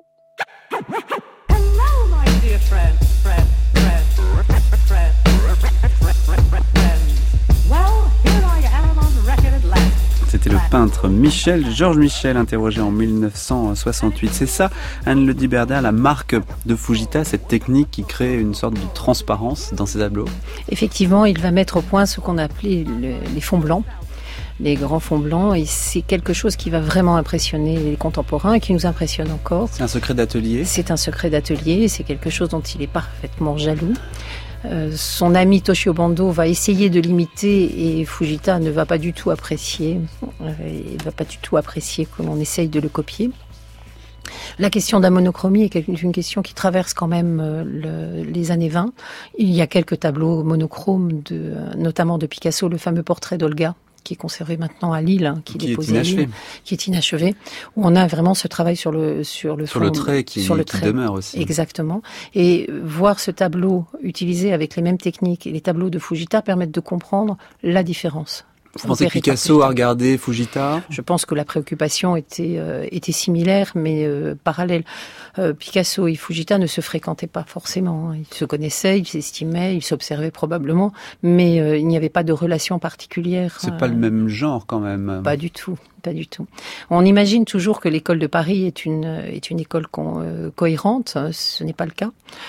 C'était le peintre Georges Michel, interrogé en 1968. C'est ça, Anne Le Diberdin, la marque de Fujita, cette technique qui crée une sorte de transparence dans ses tableaux. Effectivement, il va mettre au point ce qu'on a appelé les fonds blancs, les grands fonds blancs, et c'est quelque chose qui va vraiment impressionner les contemporains et qui nous impressionne encore. C'est un secret d'atelier. C'est un secret d'atelier, c'est quelque chose dont il est parfaitement jaloux. Son ami Toshio Bando va essayer de l'imiter et Fujita ne va pas du tout apprécier. Il va pas du tout apprécier que l'on essaye de le copier. La question de la monochromie est une question qui traverse quand même les années 20. Il y a quelques tableaux monochromes, notamment de Picasso, le fameux portrait d'Olga, qui est conservé maintenant à Lille, qui est inachevé, où on a vraiment ce travail sur le trait qui demeure aussi. Exactement. Et voir ce tableau utilisé avec les mêmes techniques et les tableaux de Fujita permettent de comprendre la différence. Vous pensez que Picasso a regardé Fujita ? Je pense que la préoccupation était similaire, mais parallèle. Picasso et Fujita ne se fréquentaient pas forcément. Ils se connaissaient, ils s'estimaient, ils s'observaient probablement, mais il n'y avait pas de relation particulière. C'est pas le même genre quand même. Pas du tout. Pas du tout. On imagine toujours que l'école de Paris est une école cohérente. Ce n'est pas le cas.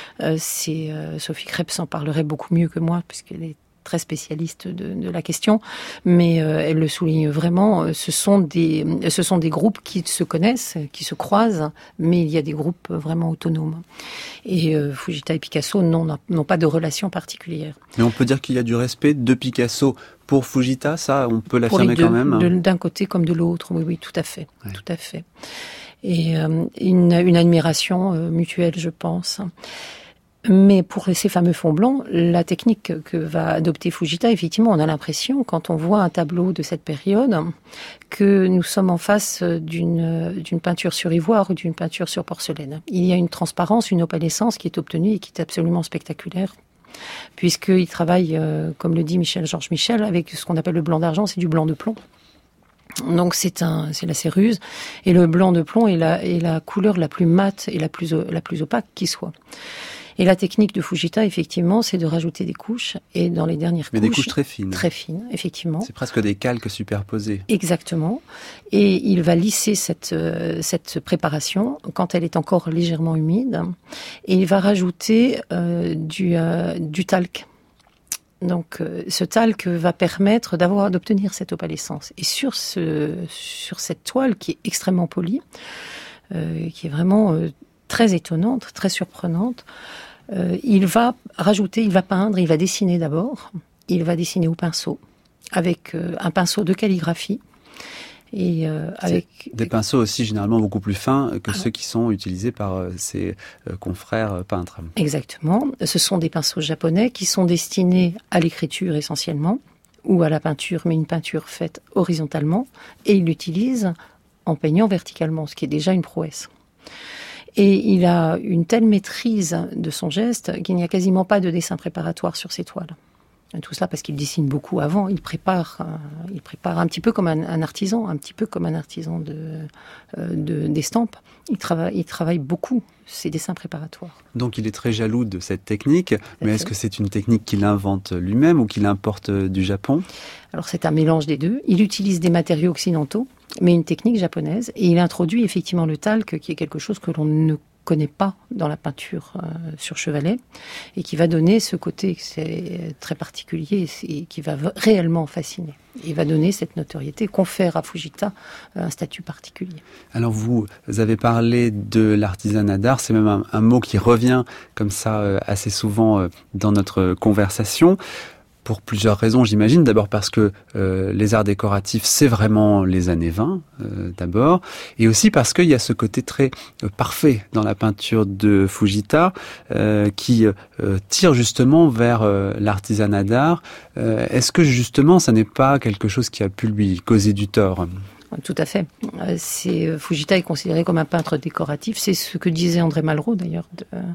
Sophie Krebs en parlerait beaucoup mieux que moi, puisqu'elle est très spécialiste de la question, mais elle le souligne vraiment. Ce sont des groupes qui se connaissent, qui se croisent, mais il y a des groupes vraiment autonomes. Et Fujita et Picasso n'ont pas de relation particulière. Mais on peut dire qu'il y a du respect de Picasso pour Fujita, ça, on peut l'affirmer quand même. D'un côté comme de l'autre, oui, tout à fait, ouais. Tout à fait. Et une admiration mutuelle, je pense. Mais pour ces fameux fonds blancs, la technique que va adopter Fujita, effectivement, on a l'impression, quand on voit un tableau de cette période, que nous sommes en face d'une peinture sur ivoire ou d'une peinture sur porcelaine. Il y a une transparence, une opalescence qui est obtenue et qui est absolument spectaculaire, puisqu'il travaille, comme le dit Georges Michel, avec ce qu'on appelle le blanc d'argent, c'est du blanc de plomb. Donc c'est la céruse, et le blanc de plomb est la couleur la plus mate et la plus opaque qui soit. Et la technique de Fujita, effectivement, c'est de rajouter des couches, et dans les dernières couches... Mais des couches très fines. Très fines, effectivement. C'est presque des calques superposés. Exactement. Et il va lisser cette préparation quand elle est encore légèrement humide, et il va rajouter du talc. Donc, ce talc va permettre d'obtenir cette opalescence. Et sur cette toile qui est extrêmement polie, qui est vraiment très étonnante, très surprenante, il va peindre, il va dessiner d'abord. Il va dessiner au pinceau, avec un pinceau de calligraphie. Et avec des pinceaux aussi généralement beaucoup plus fins que ceux qui sont utilisés par ses confrères peintres. Exactement. Ce sont des pinceaux japonais qui sont destinés à l'écriture essentiellement, ou à la peinture, mais une peinture faite horizontalement, et il l'utilise en peignant verticalement, ce qui est déjà une prouesse. Et il a une telle maîtrise de son geste qu'il n'y a quasiment pas de dessin préparatoire sur ses toiles. Tout cela parce qu'il dessine beaucoup avant. Il prépare un petit peu comme un artisan, d'estampes. Il travaille beaucoup ses dessins préparatoires. Donc il est très jaloux de cette technique, mais est-ce que c'est une technique qu'il invente lui-même ou qu'il importe du Japon ? Alors c'est un mélange des deux. Il utilise des matériaux occidentaux, mais une technique japonaise, et il introduit effectivement le talc, qui est quelque chose que l'on ne connaît pas dans la peinture sur chevalet, et qui va donner ce côté c'est très particulier et qui va réellement fasciner. Il va donner cette notoriété, confère à Fujita un statut particulier. Alors vous avez parlé de l'artisanat d'art, c'est même un mot qui revient comme ça assez souvent dans notre conversation. Pour plusieurs raisons, j'imagine. D'abord parce que les arts décoratifs, c'est vraiment les années 20, d'abord. Et aussi parce qu'il y a ce côté très parfait dans la peinture de Fujita, qui tire justement vers l'artisanat d'art. Est-ce que justement, ça n'est pas quelque chose qui a pu lui causer du tort ? Tout à fait. Fujita est considéré comme un peintre décoratif. C'est ce que disait André Malraux, d'ailleurs,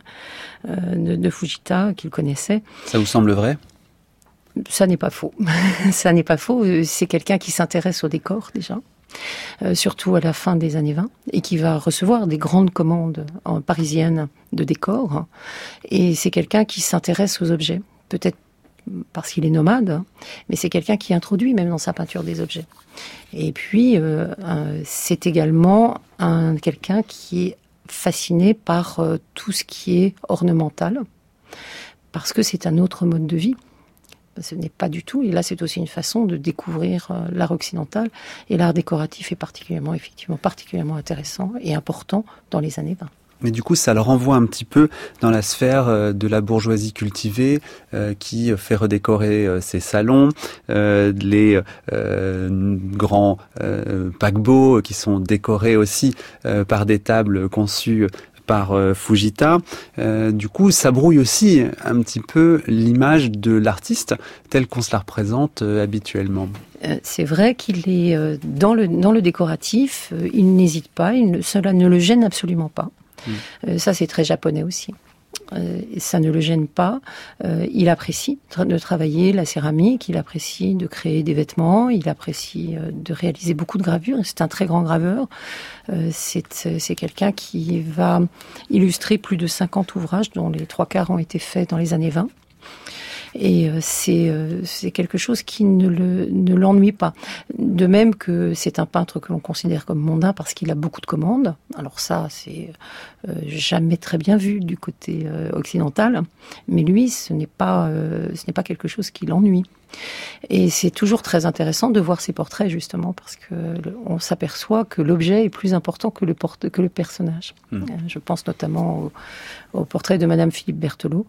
de Fujita, qu'il connaissait. Ça vous semble vrai ? Ça n'est pas faux. Ça n'est pas faux. C'est quelqu'un qui s'intéresse au décor déjà, surtout à la fin des années 20, et qui va recevoir des grandes commandes parisiennes de décors. Et c'est quelqu'un qui s'intéresse aux objets, peut-être parce qu'il est nomade, mais c'est quelqu'un qui introduit même dans sa peinture des objets. Et puis, c'est également quelqu'un qui est fasciné par tout ce qui est ornemental, parce que c'est un autre mode de vie. Ce n'est pas du tout, et là c'est aussi une façon de découvrir l'art occidental, et l'art décoratif est particulièrement intéressant et important dans les années 20. Mais du coup, ça le renvoie un petit peu dans la sphère de la bourgeoisie cultivée qui fait redécorer ses salons, les grands paquebots qui sont décorés aussi par des tables conçues par Fujita. Du coup, ça brouille aussi un petit peu l'image de l'artiste telle qu'on se la représente habituellement. C'est vrai qu'il est dans le décoratif, il n'hésite pas, cela ne le gêne absolument pas. Ça, c'est très japonais aussi. Ça ne le gêne pas. Il apprécie de travailler la céramique, il apprécie de créer des vêtements, il apprécie de réaliser beaucoup de gravures. C'est un très grand graveur. C'est quelqu'un qui va illustrer plus de 50 ouvrages, dont les 3/4 ont été faits dans les années 20. Et c'est quelque chose qui ne l'ennuie pas. De même que c'est un peintre que l'on considère comme mondain parce qu'il a beaucoup de commandes. Alors ça, c'est jamais très bien vu du côté occidental. Mais lui, ce n'est pas quelque chose qui l'ennuie. Et c'est toujours très intéressant de voir ses portraits, justement, parce que on s'aperçoit que l'objet est plus important que le personnage. Je pense notamment au portrait de Madame Philippe Berthelot,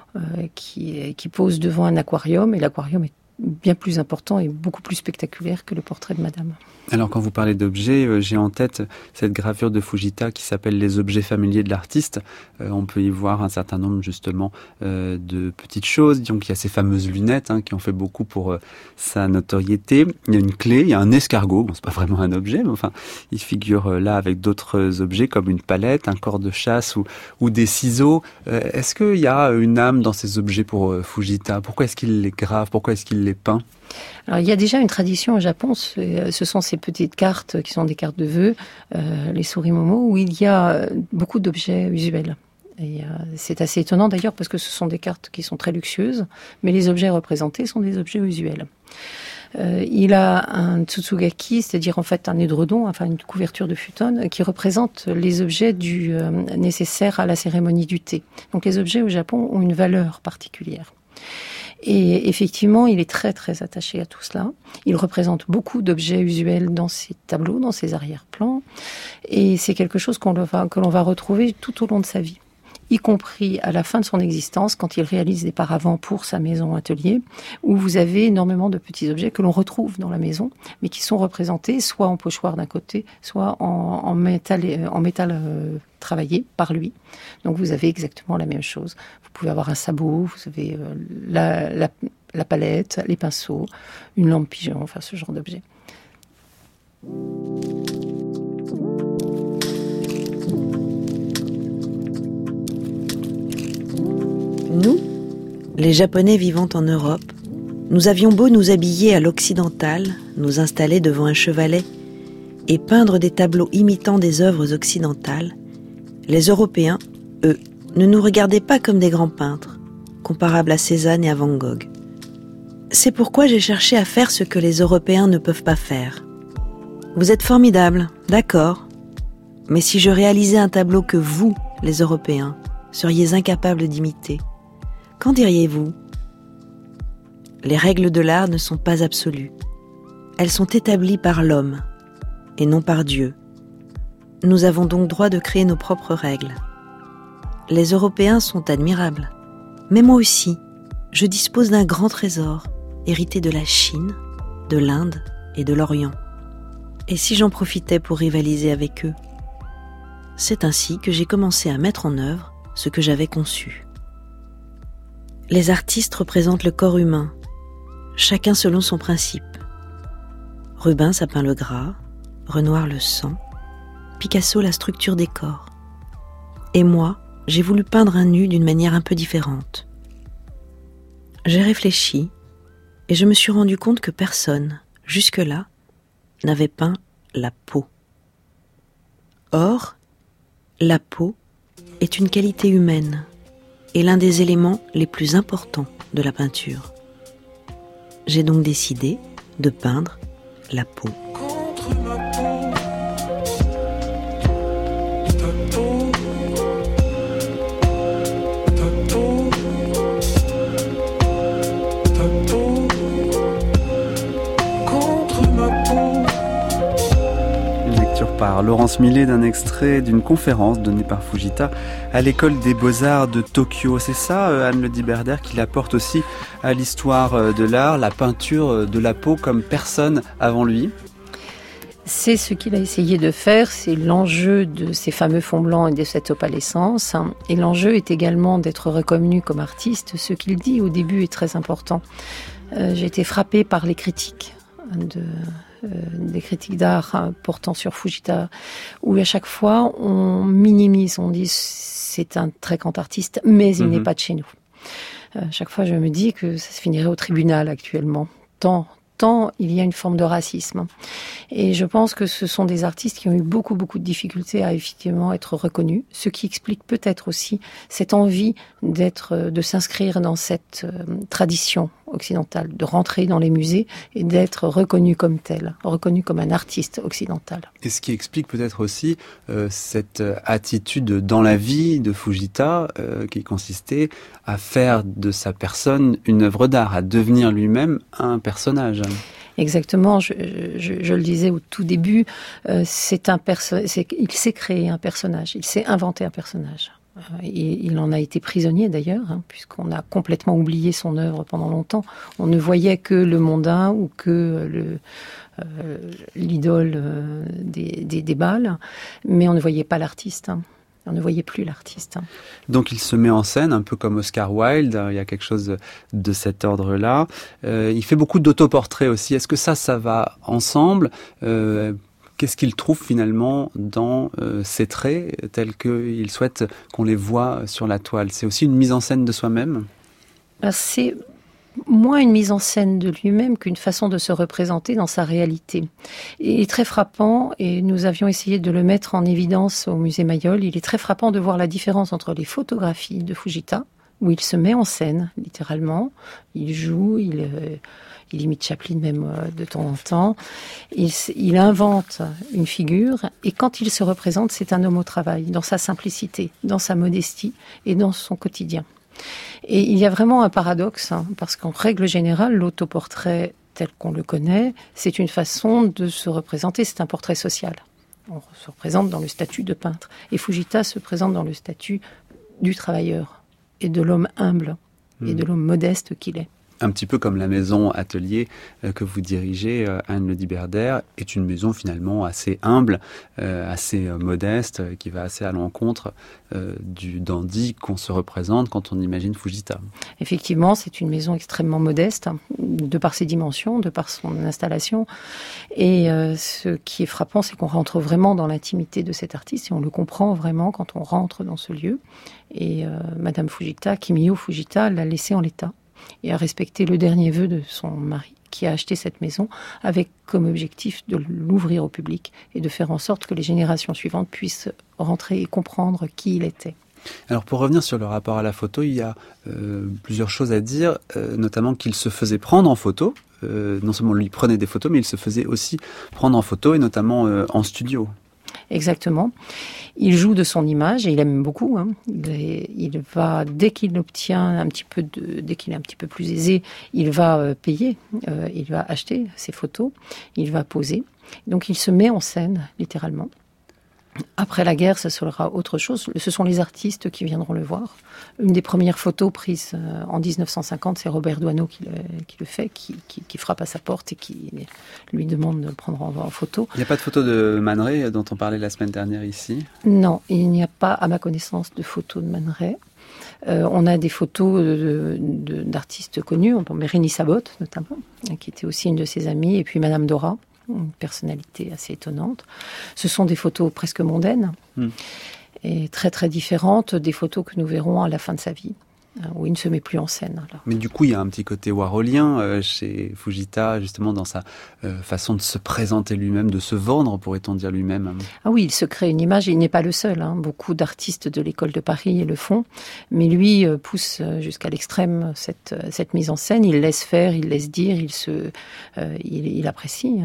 qui pose devant un aquarium, et l'aquarium est bien plus important et beaucoup plus spectaculaire que le portrait de Madame. Alors quand vous parlez d'objets, j'ai en tête cette gravure de Fujita qui s'appelle les objets familiers de l'artiste. On peut y voir un certain nombre justement de petites choses. Donc il y a ces fameuses lunettes qui ont fait beaucoup pour sa notoriété. Il y a une clé, il y a un escargot. Bon, c'est pas vraiment un objet, mais enfin, il figure là avec d'autres objets comme une palette, un cor de chasse ou des ciseaux. Est-ce qu'il y a une âme dans ces objets pour Fujita ? Pourquoi est-ce qu'il les grave ? Pourquoi est-ce qu'il les peint ? Alors, il y a déjà une tradition au Japon, ce sont ces petites cartes qui sont des cartes de vœux, les Surimomo, où il y a beaucoup d'objets usuels. Et c'est assez étonnant d'ailleurs parce que ce sont des cartes qui sont très luxueuses, mais les objets représentés sont des objets usuels. Il a un tsutsugaki, c'est-à-dire en fait un édredon, enfin une couverture de futon, qui représente les objets nécessaires à la cérémonie du thé. Donc les objets au Japon ont une valeur particulière. Et effectivement, il est très très attaché à tout cela. Il représente beaucoup d'objets usuels dans ses tableaux, dans ses arrière-plans. Et c'est quelque chose que l'on va retrouver tout au long de sa vie, y compris à la fin de son existence, quand il réalise des paravents pour sa maison-atelier, où vous avez énormément de petits objets que l'on retrouve dans la maison, mais qui sont représentés soit en pochoir d'un côté, soit en métal travaillé par lui. Donc vous avez exactement la même chose. Vous pouvez avoir un sabot, vous avez la palette, les pinceaux, une lampe pigeon, enfin ce genre d'objet. Nous, les Japonais vivant en Europe, Nous avions beau nous habiller à l'occidental, nous installer devant un chevalet et peindre des tableaux imitant des œuvres occidentales, les Européens, eux, ne nous regardaient pas comme des grands peintres, comparables à Cézanne et à Van Gogh. C'est pourquoi j'ai cherché à faire ce que les Européens ne peuvent pas faire. Vous êtes formidables, d'accord, mais si je réalisais un tableau que vous, les Européens, seriez incapables d'imiter, qu'en diriez-vous ? Les règles de l'art ne sont pas absolues. Elles sont établies par l'homme, et non par Dieu. Nous avons donc droit de créer nos propres règles. Les Européens sont admirables, mais moi aussi, je dispose d'un grand trésor, hérité de la Chine, de l'Inde et de l'Orient. Et si j'en profitais pour rivaliser avec eux ? C'est ainsi que j'ai commencé à mettre en œuvre ce que j'avais conçu. Les artistes représentent le corps humain, chacun selon son principe. Rubens a peint le gras, Renoir le sang, Picasso la structure des corps. Et moi, j'ai voulu peindre un nu d'une manière un peu différente. J'ai réfléchi et je me suis rendu compte que personne, jusque-là, n'avait peint la peau. Or, la peau est une qualité humaine et l'un des éléments les plus importants de la peinture. J'ai donc décidé de peindre la peau. Contre ma peau, ta peau, ta peau, ta peau, contre ma peau. Une lecture par Laurence Millet d'un extrait d'une conférence donnée par Fujita à l'école des Beaux-Arts de Tokyo. C'est ça, Anne Ledie-Berder, qui apporte aussi à l'histoire de l'art, la peinture de la peau comme personne avant lui. C'est ce qu'il a essayé de faire, c'est l'enjeu de ces fameux fonds blancs et de cette opalescence. Et l'enjeu est également d'être reconnu comme artiste. Ce qu'il dit au début est très important. J'ai été frappée par les critiques des critiques d'art portant sur Fujita, où à chaque fois on minimise, on dit c'est un très grand artiste, mais il n'est pas de chez nous. Chaque fois je me dis que ça se finirait au tribunal actuellement, tant il y a une forme de racisme. Et je pense que ce sont des artistes qui ont eu beaucoup de difficultés à effectivement être reconnus, ce qui explique peut-être aussi cette envie de s'inscrire dans cette tradition occidentale, de rentrer dans les musées et d'être reconnu comme tel, reconnu comme un artiste occidental. Et ce qui explique peut-être aussi cette attitude dans la vie de Fujita qui consistait à faire de sa personne une œuvre d'art, à devenir lui-même un personnage. Exactement, je le disais au tout début, il s'est créé un personnage, il s'est inventé un personnage. Il en a été prisonnier d'ailleurs, puisqu'on a complètement oublié son œuvre pendant longtemps. On ne voyait que le mondain ou que l'idole des balles, mais on ne voyait pas l'artiste. On ne voyait plus l'artiste. Donc il se met en scène, un peu comme Oscar Wilde, il y a quelque chose de cet ordre-là. Il fait beaucoup d'autoportraits aussi. Est-ce que ça va ensemble ? Qu'est-ce qu'il trouve finalement dans ses traits tels qu'il souhaite qu'on les voit sur la toile ? C'est aussi une mise en scène de soi-même ? C'est moins une mise en scène de lui-même qu'une façon de se représenter dans sa réalité. Il est très frappant, et nous avions essayé de le mettre en évidence au musée Mayol, il est très frappant de voir la différence entre les photographies de Fujita, où il se met en scène, littéralement, il joue, il imite Chaplin même de temps en temps, il invente une figure, et quand il se représente, c'est un homme au travail, dans sa simplicité, dans sa modestie et dans son quotidien. Et il y a vraiment un paradoxe, parce qu'en règle générale, l'autoportrait tel qu'on le connaît, c'est une façon de se représenter, c'est un portrait social. On se représente dans le statut de peintre. Et Fujita se présente dans le statut du travailleur, et de l'homme humble, et de l'homme modeste qu'il est. Un petit peu comme la maison atelier que vous dirigez, Anne Ledie-Berder, est une maison finalement assez humble, assez modeste, qui va assez à l'encontre du dandy qu'on se représente quand on imagine Fujita. Effectivement, c'est une maison extrêmement modeste, de par ses dimensions, de par son installation. Et ce qui est frappant, c'est qu'on rentre vraiment dans l'intimité de cet artiste, et on le comprend vraiment quand on rentre dans ce lieu. Et Madame Fujita, Kimiyo Fujita, l'a laissé en l'état. et a respecté le dernier vœu de son mari, qui a acheté cette maison avec comme objectif de l'ouvrir au public et de faire en sorte que les générations suivantes puissent rentrer et comprendre qui il était. Alors pour revenir sur le rapport à la photo, il y a plusieurs choses à dire, notamment qu'il se faisait prendre en photo. Non seulement lui prenait des photos, mais il se faisait aussi prendre en photo, et notamment en studio. Exactement. Il joue de son image et il aime beaucoup. Il va, dès qu'il obtient dès qu'il est un petit peu plus aisé, il va payer, il va acheter ses photos, il va poser. Donc il se met en scène, littéralement. Après la guerre, ça sera autre chose. Ce sont les artistes qui viendront le voir. Une des premières photos prises en 1950, c'est Robert Doisneau qui le fait, qui frappe à sa porte et qui lui demande de le prendre en photo. Il n'y a pas de photo de Man Ray dont on parlait la semaine dernière ici? Non, il n'y a pas, à ma connaissance, de photos de Man Ray. On a des photos d'artistes connus, Rémi Sabot notamment, qui était aussi une de ses amies, et puis Madame Dora, une personnalité assez étonnante. Ce sont des photos presque mondaines et très très différentes des photos que nous verrons à la fin de sa vie, où il ne se met plus en scène. Alors. Mais du coup, il y a un petit côté warholien chez Fujita, justement dans sa façon de se présenter lui-même, de se vendre, pourrait-on dire lui-même. Ah oui, il se crée une image et il n'est pas le seul. Beaucoup d'artistes de l'école de Paris le font, mais lui pousse jusqu'à l'extrême cette mise en scène. Il laisse faire, il laisse dire, il apprécie.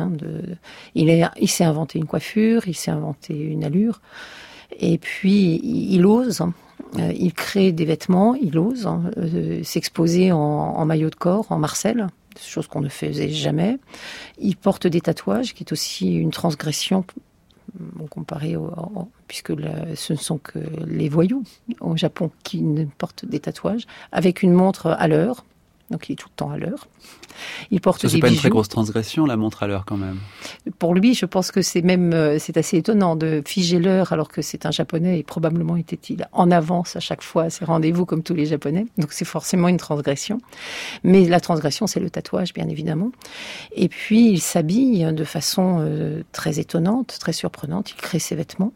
Il s'est inventé une coiffure, il s'est inventé une allure, et puis il ose. Il crée des vêtements, il ose s'exposer en maillot de corps, en marcelle, chose qu'on ne faisait jamais. Il porte des tatouages, qui est aussi une transgression comparé puisque ce ne sont que les voyous au Japon qui ne portent des tatouages, avec une montre à l'heure. Donc il est tout le temps à l'heure. Il porte des bijoux. C'est pas une très grosse transgression, la montre à l'heure quand même. Pour lui, je pense que c'est assez étonnant de figer l'heure alors que c'est un Japonais et probablement était-il en avance à chaque fois à ses rendez-vous comme tous les Japonais. Donc c'est forcément une transgression. Mais la transgression, c'est le tatouage, bien évidemment. Et puis il s'habille de façon très étonnante, très surprenante. Il crée ses vêtements.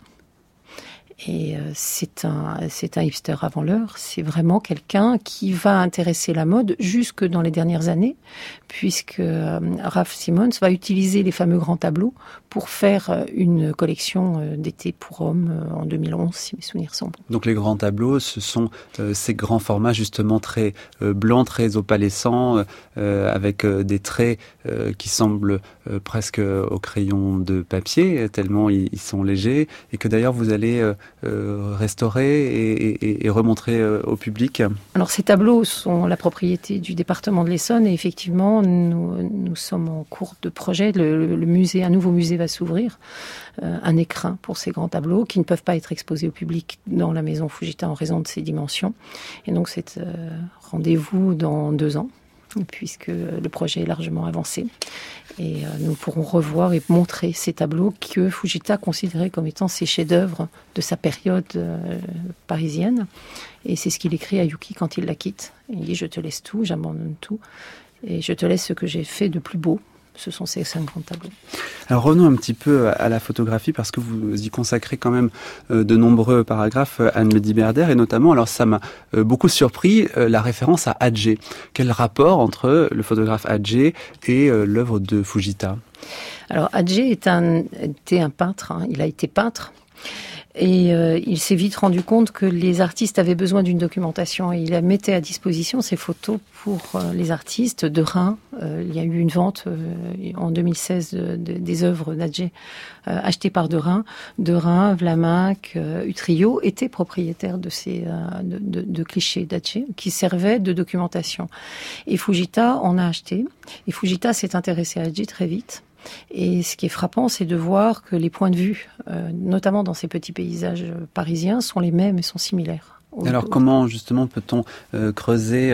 Et c'est un hipster avant l'heure. C'est vraiment quelqu'un qui va intéresser la mode jusque dans les dernières années, puisque Ralph Simmons va utiliser les fameux grands tableaux pour faire une collection d'été pour hommes en 2011, si mes souvenirs sont bons. Donc les grands tableaux, ce sont ces grands formats justement très blancs, très opalescents, avec des traits qui semblent presque au crayon de papier, tellement ils sont légers, et que d'ailleurs vous allez restaurer et remontrer au public. Alors ces tableaux sont la propriété du département de l'Essonne et effectivement nous sommes en cours de projet. Un nouveau musée va s'ouvrir, un écrin pour ces grands tableaux qui ne peuvent pas être exposés au public dans la maison Fujita en raison de ses dimensions. Et donc c'est rendez-vous dans 2 ans, puisque le projet est largement avancé. Et nous pourrons revoir et montrer ces tableaux que Fujita considérait comme étant ses chefs-d'œuvre de sa période parisienne. Et c'est ce qu'il écrit à Yuki quand il la quitte. Il dit « Je te laisse tout, j'abandonne tout, et je te laisse ce que j'ai fait de plus beau ». Ce sont ces 5 grands tableaux. Alors revenons un petit peu à la photographie parce que vous y consacrez quand même de nombreux paragraphes, Anne-Mehdi Berder, et notamment, alors ça m'a beaucoup surpris, la référence à Adjé. Quel rapport entre le photographe Adjé et l'œuvre de Fujita? Alors Adjé était un peintre, il a été peintre. Et il s'est vite rendu compte que les artistes avaient besoin d'une documentation et il mettait à disposition ses photos pour les artistes de Rhin. Il y a eu une vente en 2016 des œuvres d'Adjé achetées par de Rhin. De Rhin, Vlaminck, Utrillo étaient propriétaires de clichés d'Adjé qui servaient de documentation. Et Fujita en a acheté. Et Fujita s'est intéressé à Adjé très vite. Et ce qui est frappant, c'est de voir que les points de vue, notamment dans ces petits paysages parisiens, sont les mêmes et sont similaires. Alors comment justement peut-on creuser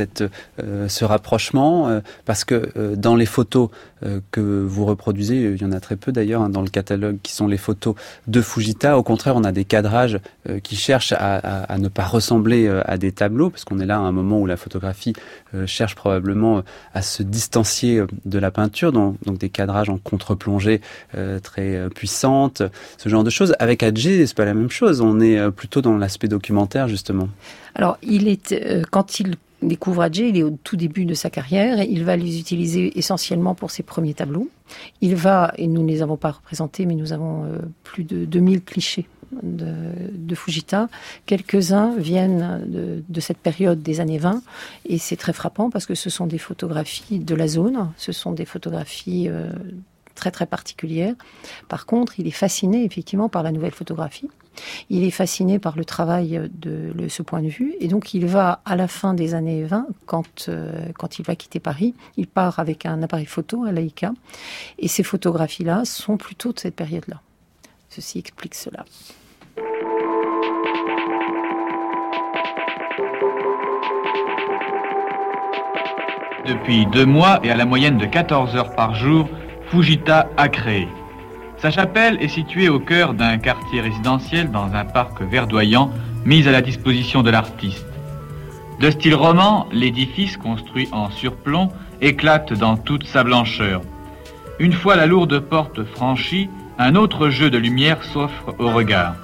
ce rapprochement parce que dans les photos que vous reproduisez, il y en a très peu d'ailleurs dans le catalogue qui sont les photos de Fujita. Au contraire, on a des cadrages qui cherchent à ne pas ressembler à des tableaux parce qu'on est là à un moment où la photographie cherche probablement à se distancier de la peinture, donc des cadrages en contre-plongée très puissantes, ce genre de choses. Avec Adjé, c'est pas la même chose. On est plutôt dans l'aspect documentaire justement. Alors, quand il découvre Adjé, il est au tout début de sa carrière, et il va les utiliser essentiellement pour ses premiers tableaux. Il va, et nous ne les avons pas représentés, mais nous avons plus de 2000 clichés de Fujita. Quelques-uns viennent de cette période des années 20, et c'est très frappant parce que ce sont des photographies de la zone, ce sont des photographies très très particulières. Par contre, il est fasciné effectivement par la nouvelle photographie. Il est fasciné par le travail de ce point de vue, et donc il va, à la fin des années 20, quand il va quitter Paris, il part avec un appareil photo, un Leica, et ces photographies-là sont plutôt de cette période-là. Ceci explique cela. Depuis 2 mois et à la moyenne de 14 heures par jour, Fujita a créé. Sa chapelle est située au cœur d'un quartier résidentiel dans un parc verdoyant mis à la disposition de l'artiste. De style roman, l'édifice, construit en surplomb, éclate dans toute sa blancheur. Une fois la lourde porte franchie, un autre jeu de lumière s'offre au regard.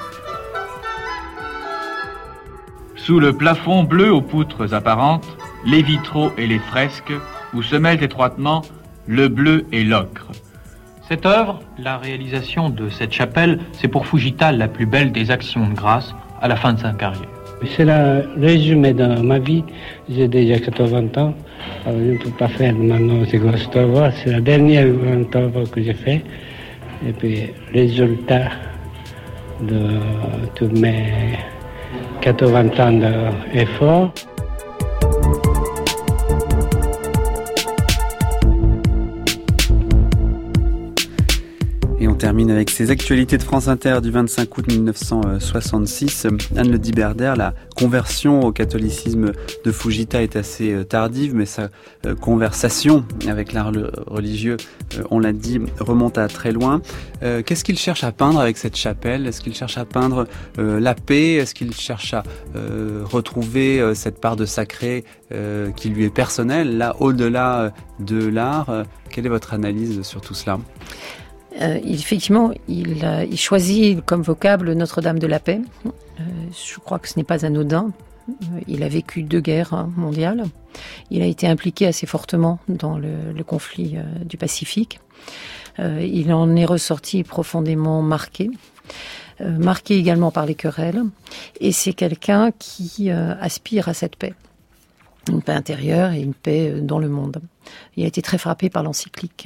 Sous le plafond bleu aux poutres apparentes, les vitraux et les fresques, où se mêlent étroitement le bleu et l'ocre. Cette œuvre, la réalisation de cette chapelle, c'est pour Fujita la plus belle des actions de grâce à la fin de sa carrière. C'est le résumé de ma vie. J'ai déjà 80 ans. Alors je ne peux pas faire maintenant ces grosses œuvres. C'est la dernière grande œuvre que j'ai faite. Et puis, résultat de tous mes 80 ans d'efforts. Et on termine avec ces actualités de France Inter du 25 août 1966. Anne Le Diberder, la conversion au catholicisme de Fujita est assez tardive, mais sa conversation avec l'art religieux, on l'a dit, remonte à très loin. Qu'est-ce qu'il cherche à peindre avec cette chapelle ? Est-ce qu'il cherche à peindre la paix ? Est-ce qu'il cherche à retrouver cette part de sacré qui lui est personnelle, là, au-delà de l'art ? Quelle est votre analyse sur tout cela ? Effectivement, il choisit comme vocable Notre-Dame de la Paix. Je crois que ce n'est pas anodin. Il a vécu 2 guerres mondiales. Il a été impliqué assez fortement dans le conflit du Pacifique. Il en est ressorti profondément marqué. Marqué également par les querelles. Et c'est quelqu'un qui aspire à cette paix. Une paix intérieure et une paix dans le monde. Il a été très frappé par l'encyclique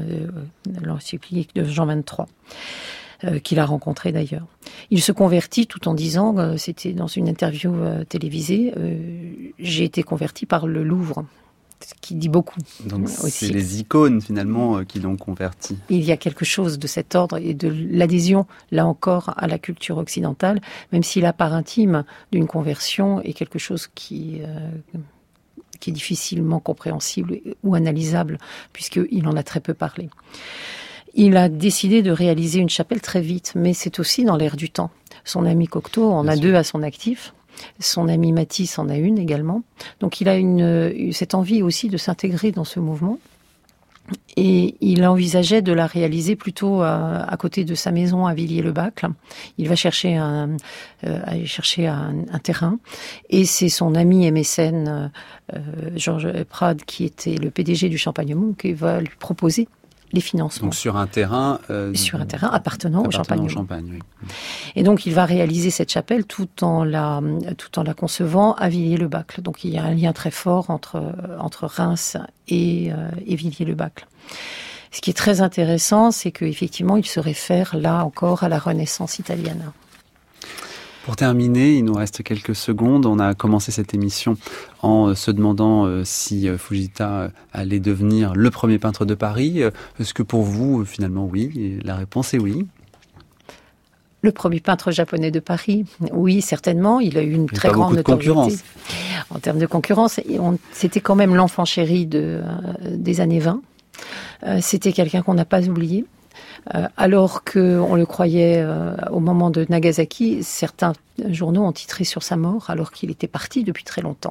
de Jean XXIII, qu'il a rencontré d'ailleurs. Il se convertit tout en disant, c'était dans une interview télévisée, j'ai été converti par le Louvre, ce qui dit beaucoup. Donc aussi. C'est les icônes finalement qui l'ont converti. Il y a quelque chose de cet ordre et de l'adhésion, là encore, à la culture occidentale, même si la part intime d'une conversion est quelque chose qui est difficilement compréhensible ou analysable, puisqu'il en a très peu parlé. Il a décidé de réaliser une chapelle très vite, mais c'est aussi dans l'air du temps. Son ami Cocteau en a 2 à son actif. Son ami Matisse en a une également. Donc il a cette envie aussi de s'intégrer dans ce mouvement. Et il envisageait de la réaliser plutôt à côté de sa maison à Villiers-le-Bacle. Il va chercher un terrain. Et c'est son ami et mécène Georges Prade, qui était le PDG du Champagne-Mont, qui va lui proposer les financements. Donc sur un terrain appartenant au Champagne. Oui. Et donc il va réaliser cette chapelle tout en la concevant à Villiers-le-Bacle. Donc il y a un lien très fort entre Reims et Villiers-le-Bacle. Ce qui est très intéressant, c'est qu'effectivement il se réfère là encore à la Renaissance italienne. Pour terminer, il nous reste quelques secondes. On a commencé cette émission en se demandant si Fujita allait devenir le premier peintre de Paris. Est-ce que pour vous, finalement, oui ? La réponse est oui. Le premier peintre japonais de Paris, oui, certainement. Il a eu une très grande notoriété. En termes de concurrence, c'était quand même l'enfant chéri des années 20. C'était quelqu'un qu'on n'a pas oublié. Alors qu'on le croyait au moment de Nagasaki, certains journaux ont titré sur sa mort alors qu'il était parti depuis très longtemps.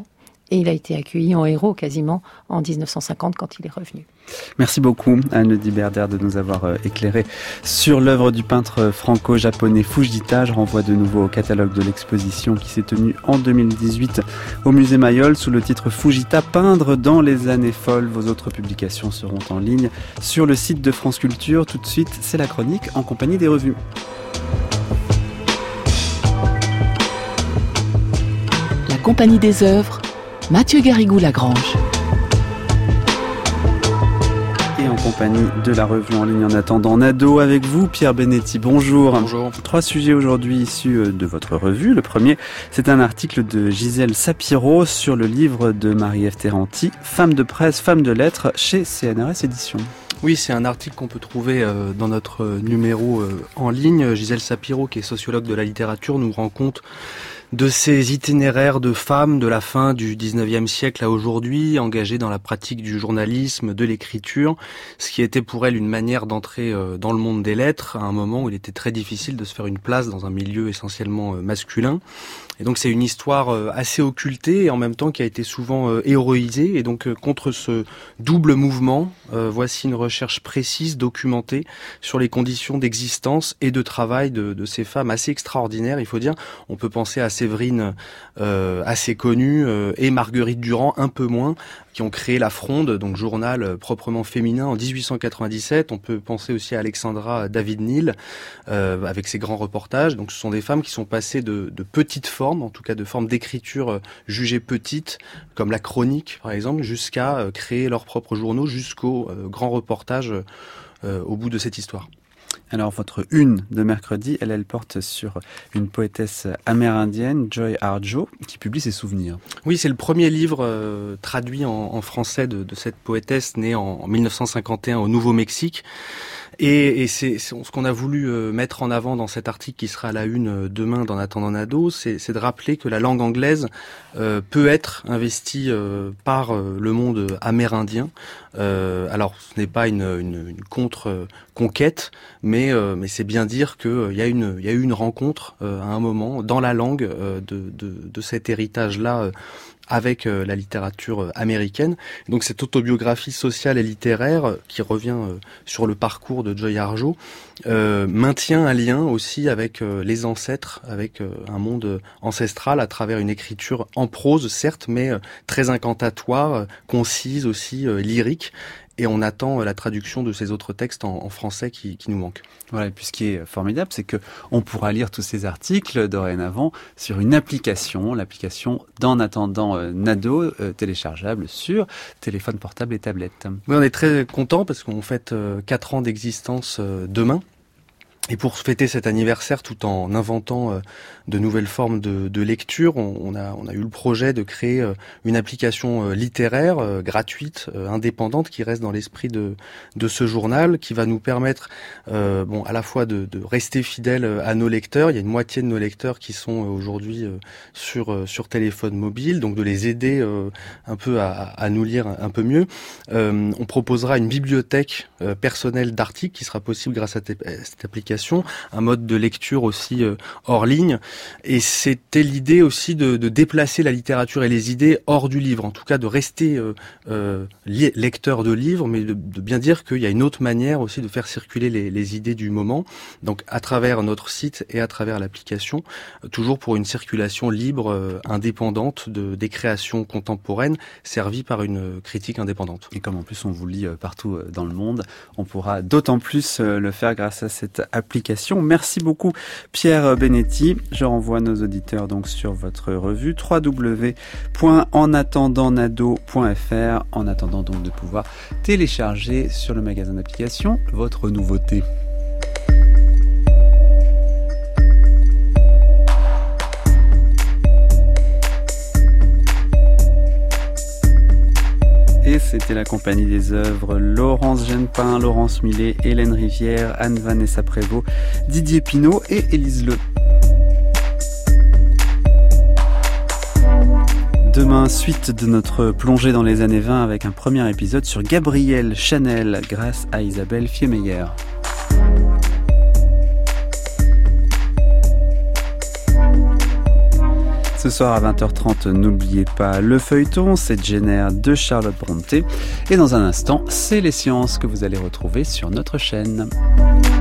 Et il a été accueilli en héros quasiment en 1950 quand il est revenu. Merci beaucoup Anne Diberder de nous avoir éclairé sur l'œuvre du peintre franco-japonais Fujita. Je renvoie de nouveau au catalogue de l'exposition qui s'est tenue en 2018 au musée Mayol sous le titre Fujita, peindre dans les années folles. Vos autres publications seront en ligne sur le site de France Culture. Tout de suite, c'est la chronique en compagnie des revues. La compagnie des œuvres, Mathieu Garrigou-Lagrange. Et en compagnie de la revue en ligne En attendant Nado, avec vous Pierre Benetti, bonjour. Bonjour. 3 sujets aujourd'hui issus de votre revue. Le premier, c'est un article de Gisèle Sapiro sur le livre de Marie-Ève Terranti, Femme de presse, femme de lettres, chez CNRS Éditions. Oui, c'est un article qu'on peut trouver dans notre numéro en ligne. Gisèle Sapiro, qui est sociologue de la littérature, nous rend compte de ces itinéraires de femmes de la fin du 19e siècle à aujourd'hui, engagées dans la pratique du journalisme, de l'écriture, ce qui était pour elles une manière d'entrer dans le monde des lettres, à un moment où il était très difficile de se faire une place dans un milieu essentiellement masculin. Et donc c'est une histoire assez occultée et en même temps qui a été souvent héroïsée. Et donc contre ce double mouvement, voici une recherche précise, documentée, sur les conditions d'existence et de travail de ces femmes assez extraordinaires, il faut dire. On peut penser à Séverine, assez connue, et Marguerite Durand, un peu moins, qui ont créé La Fronde, donc journal proprement féminin en 1897. On peut penser aussi à Alexandra David-Néel, avec ses grands reportages. Donc ce sont des femmes qui sont passées de petites formes, en tout cas de formes d'écriture jugées petites, comme la chronique par exemple, jusqu'à créer leurs propres journaux, jusqu'aux grands reportages au bout de cette histoire. Alors votre une de mercredi, elle porte sur une poétesse amérindienne, Joy Harjo, qui publie ses souvenirs. Oui, c'est le premier livre traduit en français de cette poétesse née en 1951 au Nouveau-Mexique. Et c'est ce qu'on a voulu mettre en avant dans cet article qui sera à la une demain d'En attendant Nado, c'est de rappeler que la langue anglaise peut être investie par le monde amérindien. Alors ce n'est pas une contre-conquête, mais c'est bien dire qu'il y a eu une rencontre à un moment dans la langue de cet héritage-là avec la littérature américaine. Donc cette autobiographie sociale et littéraire qui revient sur le parcours de Joy Harjo maintient un lien aussi avec les ancêtres, avec un monde ancestral à travers une écriture en prose certes, mais très incantatoire, concise aussi, lyrique. Et on attend la traduction de ces autres textes en français qui nous manquent. Voilà, et puis ce qui est formidable, c'est que on pourra lire tous ces articles dorénavant sur une application, l'application d'En attendant Nado, téléchargeable sur téléphone portable et tablette. Oui, on est très contents parce qu'on fête 4 ans d'existence demain. Et pour fêter cet anniversaire, tout en inventant de nouvelles formes de lecture, on a eu le projet de créer une application littéraire gratuite, indépendante, qui reste dans l'esprit de ce journal, qui va nous permettre à la fois de rester fidèles à nos lecteurs. Il y a une moitié de nos lecteurs qui sont aujourd'hui sur téléphone mobile, donc de les aider un peu à nous lire un peu mieux. On proposera une bibliothèque personnelle d'articles qui sera possible grâce à cette application. Un mode de lecture aussi hors ligne. Et c'était l'idée aussi de déplacer la littérature et les idées hors du livre. En tout cas, de rester lecteur de livres, mais de bien dire qu'il y a une autre manière aussi de faire circuler les idées du moment. Donc, à travers notre site et à travers l'application, toujours pour une circulation libre, indépendante des créations contemporaines, servies par une critique indépendante. Et comme en plus on vous lit partout dans le monde, on pourra d'autant plus le faire grâce à cette application. Merci beaucoup Pierre Benetti. Je renvoie nos auditeurs donc sur votre revue www.enattendantnado.fr en attendant donc de pouvoir télécharger sur le magasin d'applications votre nouveauté. Et c'était la compagnie des œuvres Laurence Genepin, Laurence Millet, Hélène Rivière, Anne-Vanessa Prévost, Didier Pinault et Élise Le. Demain, suite de notre plongée dans les années 20 avec un premier épisode sur Gabrielle Chanel grâce à Isabelle Fiemeyer. Ce soir à 20h30, n'oubliez pas le feuilleton, c'est Jane Eyre de Charlotte Brontë. Et dans un instant, c'est les sciences que vous allez retrouver sur notre chaîne.